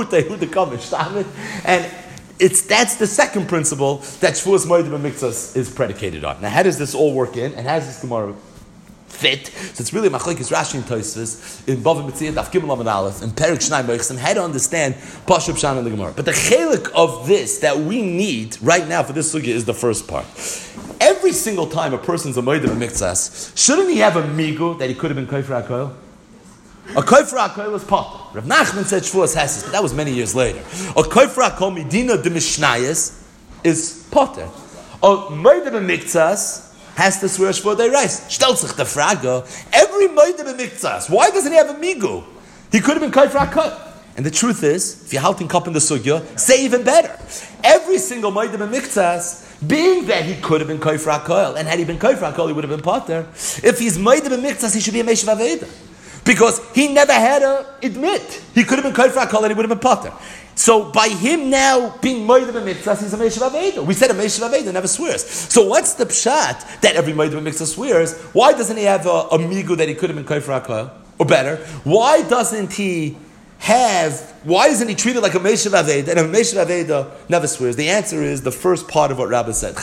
Speaker 1: And that's the second principle that Shvuas Moedim Miktzah is predicated on. Now, how does this all work in? And how does this Gemara fit? So it's really Machlokes Rashi and Tosfos in Bava Metzia Daf Gimel Amud Aleph in Perek Shnai Meichsim how to understand Pashup Shan in the Gemara. But the chelik of this that we need right now for this sugya is the first part. Every single time a person's a Moedim Miktzah, shouldn't he have a migu that he could have been kofer hakoil? A kofer hakoil is potter. Rav Nachman said Shvuas Heses, but that was many years later. A kofer hakoil midina de mishnayis is potter. A moedim miktzas has to swear Shvuas Deiraisa. Stellt sich the Frage, every moedim miktzas, why doesn't he have a migu? He could have been kofer hakoil. And the truth is, if you're halting cup in the sugya, say even better. Every single moedim miktzas, being that he could have been kofer hakoil, and had he been kofer hakoil, he would have been potter. If he's moedim miktzas, he should be a meshav aveda. Because he never had to admit. He could have been kofer hakoil and he would have been potter. So by him now being moedim b'mitzvah, he's a meshav aveda. We said a meshav aveda never swears. So what's the pshat that every moedim b'mitzvah swears? Why doesn't he have a migu that he could have been kofer hakoil? Or better, why doesn't he why isn't he treated like a Meishav Aveda? And a Meishav Aveda never swears. The answer is the first part of what Rabbi said.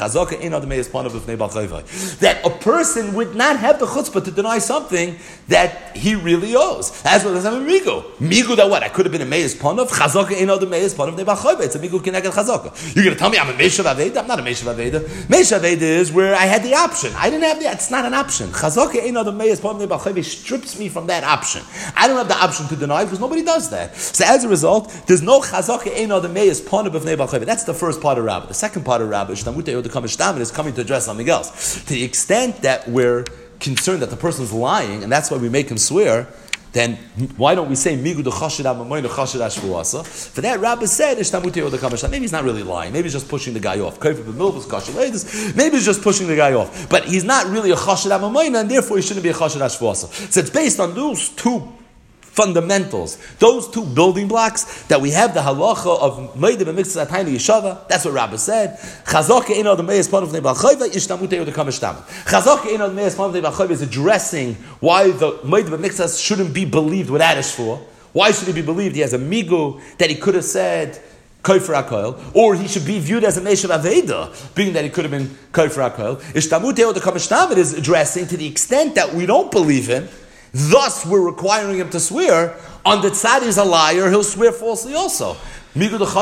Speaker 1: That a person would not have the chutzpah to deny something that he really owes. As well as a migu. Migu that what? I could have been a Meis Panav. Chazaka ain't the Meis Panav Nebachayva. It's a migu kineged chazaka. You're going to tell me I'm a Meishav Aveda? I'm not a Meishav Aveda. Meishav Aveda is where I had the option. I didn't have that. It's not an option. Chazaka ain't the Meis Panav Nebachayva strips me from that option. I don't have the option to deny because nobody does that. So as a result, there's no chazaka ein the meis panav b'fnei balchayv. That's the first part of Rabbah. The second part of Rabbah, shtamute yodekam shtamin, is coming to address something else. To the extent that we're concerned that the person's lying, and that's why we make him swear, then why don't we say migu de chashid amamoy de chashid ashvuasa? For that, Rabbah said shtamute yodekam shtamin. Maybe he's not really lying. Maybe he's just pushing the guy off. Maybe he's just pushing the guy off. But he's not really a chashid amamoy, and therefore he shouldn't be a chashid ashvuasa. So it's based on those two fundamentals, those two building blocks, that we have the halacha of Meideh b'miktzas atayna yeshava. That's what Rabbah said. Chazaka eino the meis panav b'nei balchayva ishtamute yodekam shtamin. Chazaka eino the meis panav b'nei balchayva is addressing why the Meideh b'miktzas shouldn't be believed without a shvua. Why should he be believed? He has a migu that he could have said Kofer HaKoil, or he should be viewed as a Meishav Aveda, being that he could have been Kofer HaKoil. Ishtamute yodekam shtamin is addressing to the extent that we don't believe him. Thus, we're requiring him to swear. On the tzad he's a liar, he'll swear falsely also. The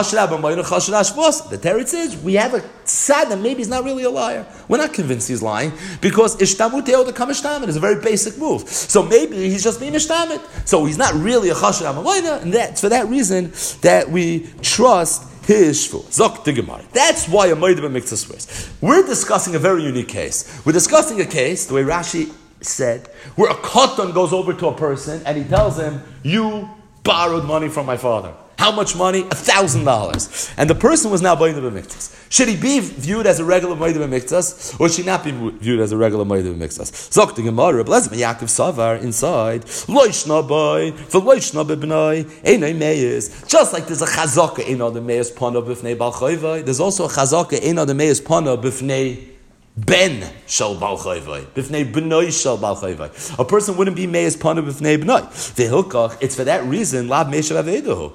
Speaker 1: teretz is, we have a tzad that maybe he's not really a liar. We're not convinced he's lying, because ishtamut yeodekam shtamin is a very basic move. So maybe he's just being ishtamit. So he's not really a chashed amamoyna, and that's for that reason that we trust his shvu. Zok the Gemara. That's why a Meideh b'miktzas swears. We're discussing a very unique case. We're discussing a case, the way Rashi said, where a katan goes over to a person and he tells him, you borrowed money from my father. How much money? $1,000. And the person was now Meideh b'miktzas. Should he be viewed as a regular Meideh b'miktzas, or should he not be viewed as a regular Meideh b'miktzas? Zok the Gemara, bless me, Yaakov Savar, inside, loishna boy, v'loishna b'bnai, einay meyes. Just like there's a chazaka, einay the meyes pana b'fnei balchayvai, there's also a chazaka, einay the meyes pana b'fnei Ben shel balchayvai, b'fnei b'noi shel balchayvai. A person wouldn't be meyes pana b'fnei b'noi. V'hilkach, it's for that reason, lab meishav avedahu.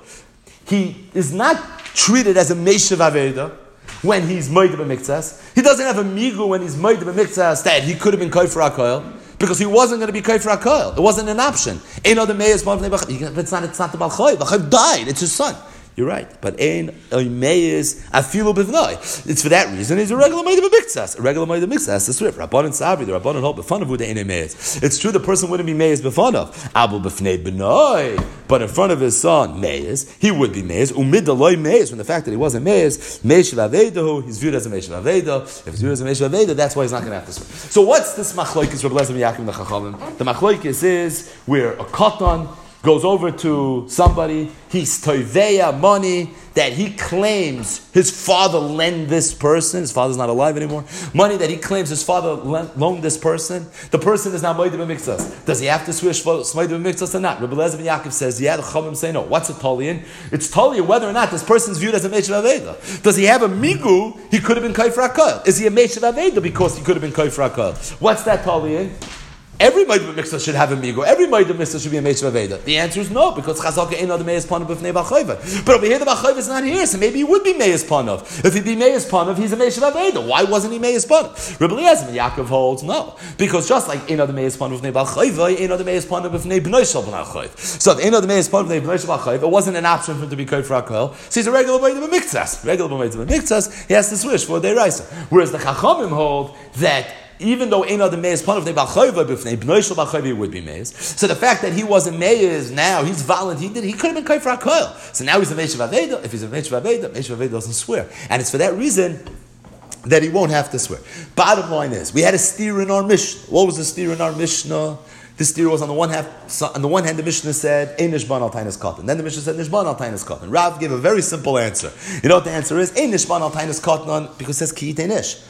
Speaker 1: He is not treated as a meishav aveda when he's Meideh b'miktzas. He doesn't have a migu when he's Meideh b'miktzas that he could have been kofer HaKoil, because he wasn't going to be kofer HaKoil. It wasn't an option. Ein other meyes pana b'fnei balchayvai. It's not the balchayv. Balchayv died. It's his son. You're right, but ein meyes afilu b'vnai. It's for that reason he's a regular Meideh b'miktzas. A regular Meideh b'miktzas. The swift Rabbanan Sabri, the Rabbanan hold b'fanav who the ein meyes. It's true the person wouldn't be meyes b'fanav. Abul b'fnei b'nai, but in front of his son meyes, he would be meyes. Umid loy meyes, from the fact that he wasn't meyes, meishav avedahu, he's viewed as a meishav aveda. If he's viewed as a meishav aveda, that's why he's not going to have to swear. So what's this machlokes Rabbi Eliezer ben Yaakov the Chachamim? The machlokes is where a katan goes over to somebody, he's toiveya money that he claims his father lent this person. His father's not alive anymore. Money that he claims his father loaned this person. The person is now Meideh b'miktzas. Does he have to swear Meideh b'miktzas or not? Rabbi Eliezer ben Yaakov says, yeah, the Chachamim say no. What's a talian? It's talian whether or not this person's viewed as a meishav aveda. Does he have a migu? He could have been kofer HaKoil. Is he a meishav aveda because he could have been kofer HaKoil? What's that talian? Every Meideh b'miktzas should have a migu. Every Meideh b'miktzas should be a meishav aveda. The answer is no, because chazaka ain't the meyes panav b'fnei balchayva. But over here the balchayva is not here, so maybe he would be meyes panav. If he'd be meyes panav, he's a meishav aveda. Why wasn't he meyes panav? Rabbi Eliezer ben Yaakov holds no, because just like ain't the meyes panav b'fnei balchayva, ain't the meyes panav b'fnei b'noi shel balchayva. So if ain't the meyes panav b'fnei b'noi shel balchayva, it wasn't an option for him to be kofer HaKoil. So he's a regular Meideh b'miktzas. Regular Meideh b'miktzas, he has to swish for a deraisa. Whereas the Chachamim hold that even though ein adam meyes panav b'nei balchayva b'fnei b'noi shel balchayva he would be meyes. So the fact that he wasn't meyes now, he's violent, he could have been kofer HaKoil. So now he's a meishav aveda. If he's a meishav aveda doesn't swear. And it's for that reason that he won't have to swear. Bottom line is, we had a steer in our Mishnah. What was the steer in our Mishnah? The steer was on the one hand, the Mishnah said, Ein nishban al tainas katan. Then the Mishnah said, Nishban al tainas katan. Rav gave a very simple answer. You know what the answer is? Ein nishban al tainas katan, because it says ki iteinish.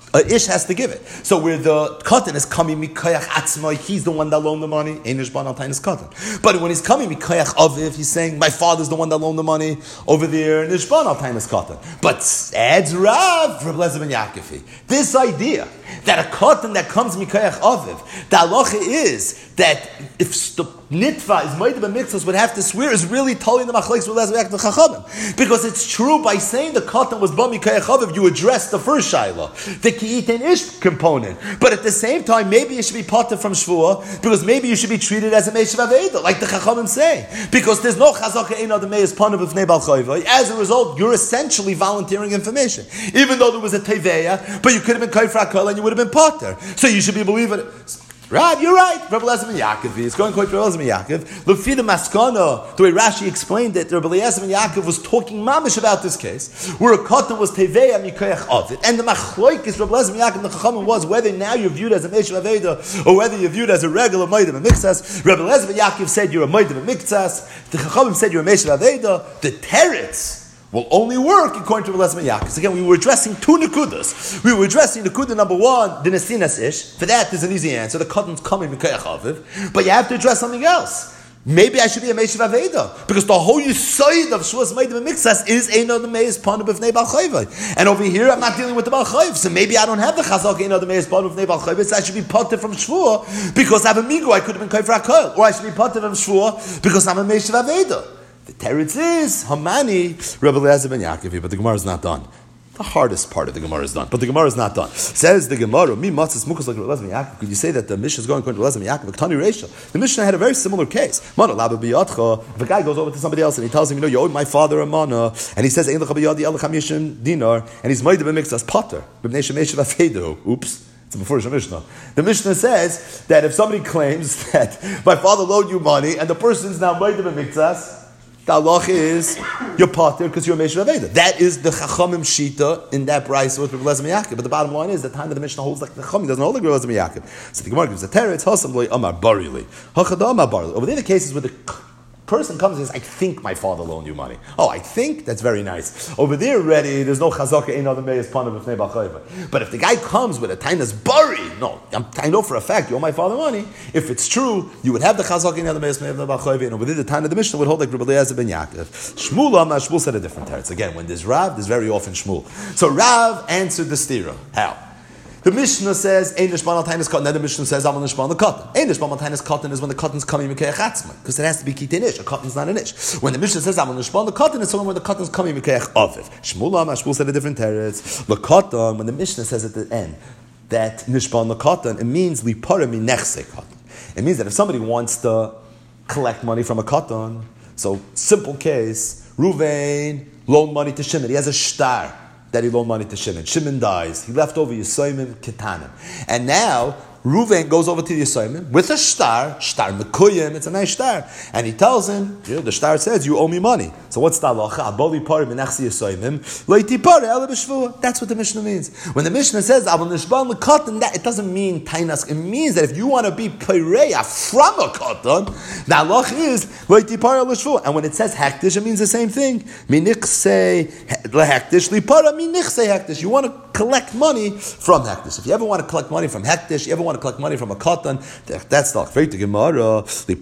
Speaker 1: Ish has to give it. So where the katan is coming mikayach atzmai, he's the one that loaned the money. Einish ban al tainis katan. But when he's coming mikayach aviv, he's saying my father's the one that loaned the money over there. Einish ban al tainis katan. But adds Rav Lezer ben Yaakov. This idea that a katan that comes mikayach aviv, the halacha is that if the nitva is made of a mitzvah would have to swear is really telling the machlekes with Lezer ben Yaakov chachamim, because it's true by saying the katan was ba mikayach aviv, you address the first shaila, the ki'it and ish component. But at the same time, maybe you should be potter from shvuah, because maybe you should be treated as a meishav aveda, like the chachamim say, because there's no chazaka ein adam meis panav b'fnei bal chayva. As a result, you're essentially volunteering information, even though there was a teveya, but you could have been kayfra kol and you would have been potter. So you should be believing it. Rav, you're right. Rabbi Eliezer ben Yaakov is going quite Rabbi Eliezer ben Yaakov. Look, the maskana, the way Rashi explained it, Rabbi Eliezer ben Yaakov was talking mamish about this case, where a katan was teveya mikayach avid, and the machloikis Rabbi Eliezer ben Yaakov and the chachamim was whether now you're viewed as a meishav aveda or whether you're viewed as a regular meidim and mikzas. Rabbi Eliezer ben Yaakov said you're a meidim and mikzas. The chachamim said you're a meishav aveda. The teretz will only work according to Rabbi Eliezer ben Yaakov. So again, we were addressing two nekudas. We were addressing nekuda number one, the nesinas ish. For that, there's an easy answer. The katan's coming mikayach aviv, but you have to address something else. Maybe I should be a meishav aveda, because the whole yisoid of shvuas meidim and mixas is eino the meis panu b'fnei bal chayva. And over here, I'm not dealing with the bal chayv, so maybe I don't have the chazak eino the meis panu b'fnei bal chayva. So I should be potter from shvuah because I have a migu. I could have been kayfra kol, or I should be potter from shvuah because I'm a meishav aveda. The teretz is Hamani Rabbi Eliezer ben Yaakov, but the Gemara is not done. The hardest part of the Gemara is done, but the Gemara is not done. Says the Gemara, Mi matzas mukas like Rabbi Eliezer ben Yaakov. Could you say that the Mishnah is going according to Rabbi Eliezer ben Yaakov? Tani Reisha. The Mishnah had a very similar case. Mana laba biyadcha. If a guy goes over to somebody else and he tells him, you owe my father a mana, and he says, Ein lecha biyadi el chamishim dinar, and he's made of a mixas potter. B'nei shemeshav afedu. Oops. It's before the Mishnah. The Mishnah says that if somebody claims that my father loaned you money and the person's now made of a mixas, the halacha is you're potter because you're a meishav aveda. That is the chachamim shita in that brayso with Rabbi Eliezer ben Yaakov. But the bottom line is the time that the Mishnah holds like the chachamim doesn't hold like Rabbi Eliezer ben Yaakov. So the Gemara gives a teretz hasam loy amar barili hachada amar barili. Over there, the cases where the person comes and says, I think my father loaned you money. Oh, I think? That's very nice. Over there already, there's no chazaka, ain't other meis panav b'fnei bal chayva. But if the guy comes with a tainas bari, no, I know for a fact you owe my father money. If it's true, you would have the chazaka, ain't other meis panav b'fnei bal chayva, and over there the time of the Mishnah would hold like Rabbi Eliezer ben Yaakov. Shmuel said a different teretz. Again, when there's Rav, there's very often Shmuel. So Rav answered the stira. How? The Mishnah says, Ein nishban al tainis katan. Then the Mishnah says, Amal nishban al katan. Ein nishban al tainis katan is when the katan's coming mikayach atzma, because it has to be kitin ish. A katan's not an ish. When the Mishnah says, Amal nishban al katan, it's only when the katan's coming mikayach aviv. Shmuel said a different teretz. L'katan, when the Mishnah says at the end that nishban al katan, it means lipara mi nechse katan. It means that if somebody wants to collect money from a katan, so simple case, Ruvain loaned money to Shimon. He has a shtar that he loaned money to Shimon. Shimon dies. He left over Yisayimim Ketanim. And now, Ruvain goes over to Yisayimim with a shtar mekuyim, it's a nice shtar. And he tells him, the shtar says, you owe me money. So what's the halacha? Aboli pari menachsi Yisayimim, loiti pari ele b'shvuah. That's what the Mishnah means. When the Mishnah says, abol nishban l'katan, it doesn't mean tainas. It means that if you want to be pireya from a katan, the halacha is, loiti pari ele b'shvuah. And when it says hektish, it means the same thing. Minichse lehektish, lipara minichse hektish. You want to collect money from hektish. If you ever want to collect money from hektish, you ever want to collect money from a katan, that's the very Gemara.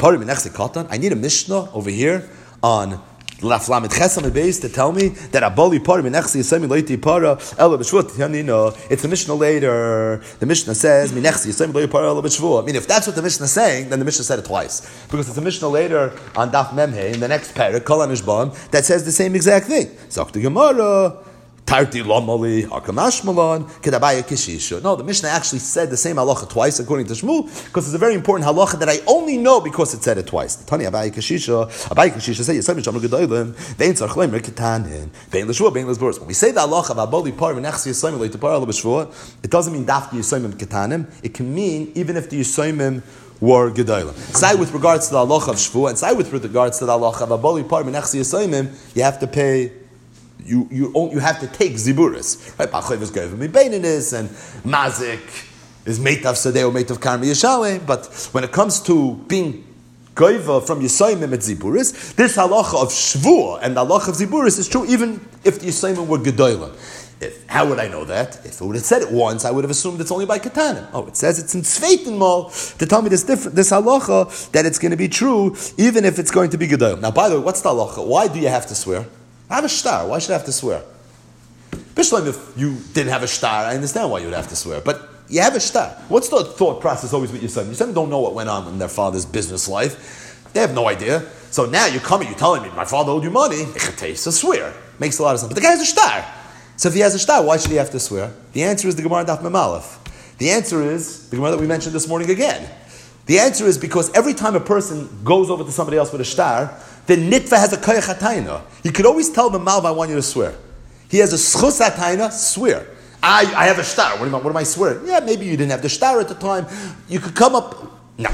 Speaker 1: I need a Mishnah over here on Laflamet Chesam Beis to tell me that Aboli Pari Minechsi Yisayim Loiti Para Ela B'Shvuah Yanino. It's a Mishnah later. The Mishnah says Minechsi Yisayim Loiti Para Ela B'Shvuah. I mean, if that's what the Mishnah is saying, then the Mishnah said it twice, because it's a Mishnah later on Daf Memhe in the next parak Kol HaNishban that says the same exact thing. Zok the Gemara. Tarti lomali hakamashmalan kedabaya kishisha. No, the Mishnah actually said the same halacha twice according to Shmuel, because it's a very important halacha that I only know because it said it twice. Tani Abaye Kishisha said Yisayim Shamar Gedolim Vein Tzarchleim Reketanin Vein L'Shvuah Vein L'Zboros. When we say the halacha of Aboli Par V'Nechsi Yisayim Leiti Par Ala B'Shvuah, it doesn't mean dafki Yisayim Ketanim. It can mean even if the Yisayim were Gedolim. Side with regards to the halacha of Shvuah, and side with regards to the halacha of Aboli Par V'Nechsi Yisayim, you have to pay. You have to take ziburis, right? Ba'choiv is gavim mibeinis and mazik is meitav sadeo meitav karmi yishale. But when it comes to being goiva from yisayimim at ziburis, this halacha of shvuah and the halacha of ziburis is true even if the yisayimim were gedolim. How would I know that? If it would have said it once, I would have assumed it's only by Ketanim. Oh, it says it's in Tzveitin Mal to tell me this halacha, that it's going to be true, even if it's going to be Gedolim. Now, by the way, what's the halacha? Why do you have to swear? I have a shtar. Why should I have to swear? Bishlam, if you didn't have a shtar, I understand why you would have to swear. But you have a shtar. What's the thought process always with your son? Your son don't know what went on in their father's business life. They have no idea. So now you're telling me, my father owed you money. So swear. Makes a lot of sense. But the guy has a shtar. So if he has a shtar, why should he have to swear? The answer is the Gemara Daf Mem Aleph. The answer is the Gemara that we mentioned this morning again. The answer is because every time a person goes over to somebody else with a shtar, the nitva has a koyach hatayna. He could always tell the malva, I want you to swear. He has a schus hatayna, swear. I have a shtar. What am I swearing? Yeah, maybe you didn't have the shtar at the time. You could come up. Now,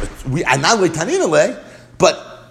Speaker 1: but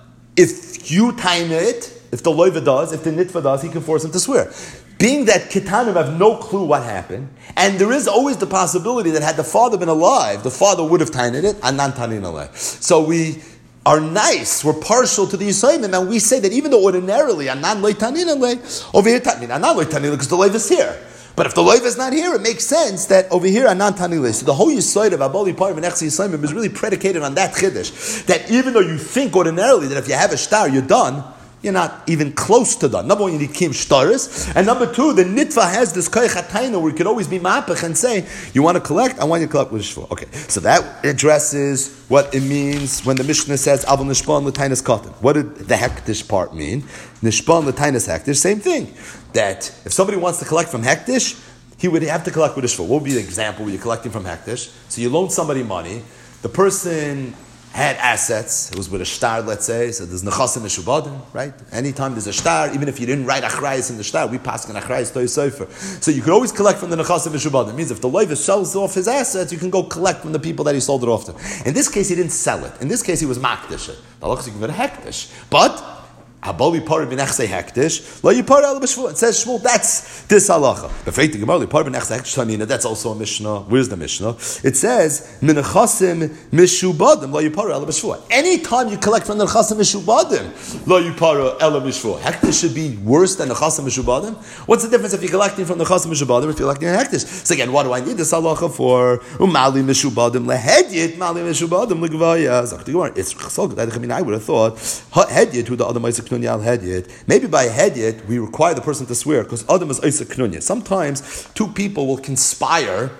Speaker 1: if you time it, if the loiva does, if the nitva does, he can force him to swear. Being that Ketanim have no clue what happened, and there is always the possibility that had the father been alive, the father would have tined it, anan tanin aleh. So we are nice, we're partial to the Yisayim, and we say that even though ordinarily anan loy tanin aleh, over here anan loy tanin because the loiv is here. But if the loiv is not here, it makes sense that over here anan tanin aleh. So the whole Yisayim of Aboli Par and Echsi Yisayim is really predicated on that chiddush, that even though you think ordinarily that if you have a shtar, you're done, you're not even close to done. Number one, you need kim shtaris, and number two, the nitva has this koyach hatayna where you could always be ma'apach and say, you want to collect? I want you to collect with shvur. Okay, so that addresses what it means when the Mishnah says avol nishpan l'tainas katan. What did the hektish part mean? Nishpan l'tainas hektish, same thing. That if somebody wants to collect from hektish, he would have to collect with shvur. What would be the example where you're collecting from hektish? So you loan somebody money, the person had assets, it was with a shtar, let's say, so there's nechasim meshubadim, right? Anytime there's a shtar, even if you didn't write achrayis in the shtar, we pass an achrayis to sofer. So you could always collect from the nechasim meshubadim. It means if the loiva sells off his assets, you can go collect from the people that he sold it off to. In this case, he didn't sell it. In this case, he was makdish it. The halacha is you can get a hektish. But Habali par b'nechsei hektish, lo yipar el b'shvua. It says Shmuel, that's this halacha. B'freit gemara li par b'nechsei hektish tanina. That's also a Mishnah. Where's the Mishnah? It says minachasim mishubadim lo yipar el b'shvua. Anytime you collect from the nechasim mishubadim, lo yipar el b'shvua. Hektish should be worse than nechasim mishubadim. What's the difference if you're collecting from the nechasim mishubadim if you're collecting a hektish? So again, what do I need this halacha for? Umali mishubadim lehedyit mali mishubadim legvaya. Zok the Gemara. It's chesed. I mean, I would have thought hedyit who the other mice. Maybe by hedyet we require the person to swear because Adam is Isa Knunya. Sometimes two people will conspire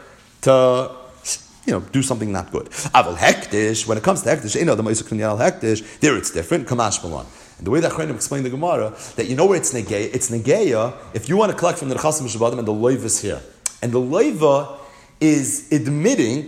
Speaker 1: to do something not good. Aval hektish, when it comes to hektish, Adam Isa Knunya hektish, there it's different. Kamash Malan. And the way that Chayim explained the Gemara, that where it's negeya, if you want to collect from the Nechasim Mishubadim and the loiva is here. And the loiva is admitting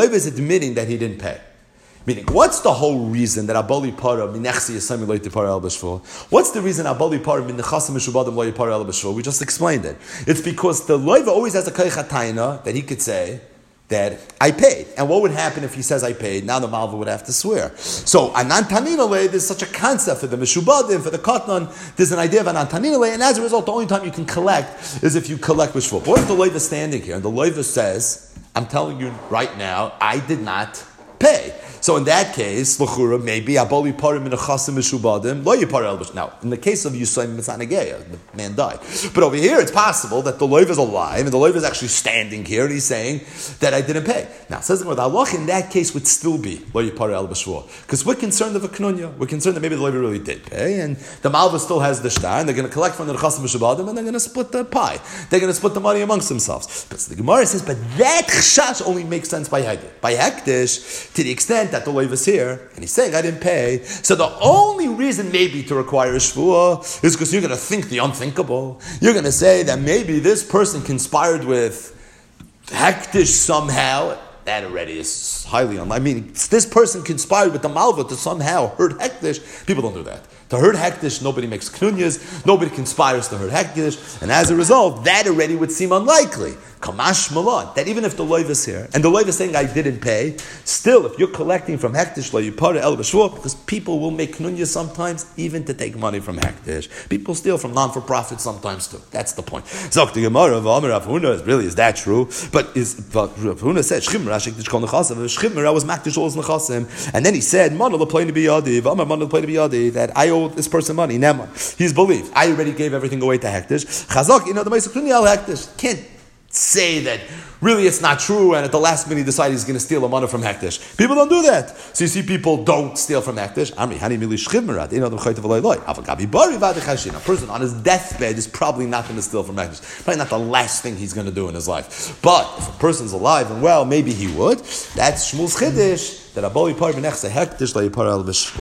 Speaker 1: that he didn't pay. Meaning, what's the whole reason that Abali Para Minechsi Yisayim Lo Yipar El B'Shvur? What's the reason Abali Para Minechasim Mishubadim Lo Yipar El B'Shvur? We just explained it. It's because the loiva always has a koyach hatayna that he could say that I paid. And what would happen if he says I paid? Now the malva would have to swear. So anan taninale, there's such a concept for the mishubadim, for the katnan. There's an idea of anan taninale, and as a result, the only time you can collect is if you collect b'shvur. What if the loiva is standing here and the loiva says, "I'm telling you right now, I did not pay." So in that case, l'chura, maybe aboli parim in a chasim mishubadim lo yipar el b'shvur. Now, in the case of Yisayim Mitzanageya, the man died. But over here, it's possible that the loiva is alive and the loiva is actually standing here and he's saying that I didn't pay. Now, says the halach in that case would still be lo yipar el b'shvur because we're concerned of a knunya. We're concerned that maybe the loiva really did pay and the malva still has the shtar and they're going to collect from the chasim mishubadim and they're going to split the pie. They're going to split the money amongst themselves. But the Gemara says, but that chashash only makes sense by hektish. By hektish, to the extent that the loiva is here, and he's saying, I didn't pay. So the only reason maybe to require a shvuah is because you're going to think the unthinkable. You're going to say that maybe this person conspired with hektish somehow. That already is highly unlikely. I mean, this person conspired with the malva to somehow hurt hektish. People don't do that. To hurt hektish, nobody makes knunyas, nobody conspires to hurt hektish, and as a result, that already would seem unlikely. Kamash malon, that even if the loiva is here, and the loiva is saying I didn't pay, still, if you're collecting from hektish, lo yipar el b'shvur, because people will make knunyas sometimes, even to take money from hektish. People steal from non-for-profit sometimes too. That's the point. Zok the Gemara of Amar Rav Huna, really, is that true? But Rav Huna said, Shchimra shektish kol nechasim, Shchimra was makdish all his nechasim, and then he said, Mana l'pleini biyadi, Amar mana l'pleini biyadi, that I owe this person money. Neman. He's believed. I already gave everything away to Hektish. Chazak, the Ma'aseh Kruni al Hektish. Can't say that really it's not true, and at the last minute he decides he's going to steal a money from Hektish. People don't do that. So you see, people don't steal from Hektish. A person on his deathbed is probably not going to steal from Hektish. Probably not the last thing he's going to do in his life. But if a person's alive and well, maybe he would. That's Shmuel's Chiddush that a boy par b'nechse Hektish la yipar al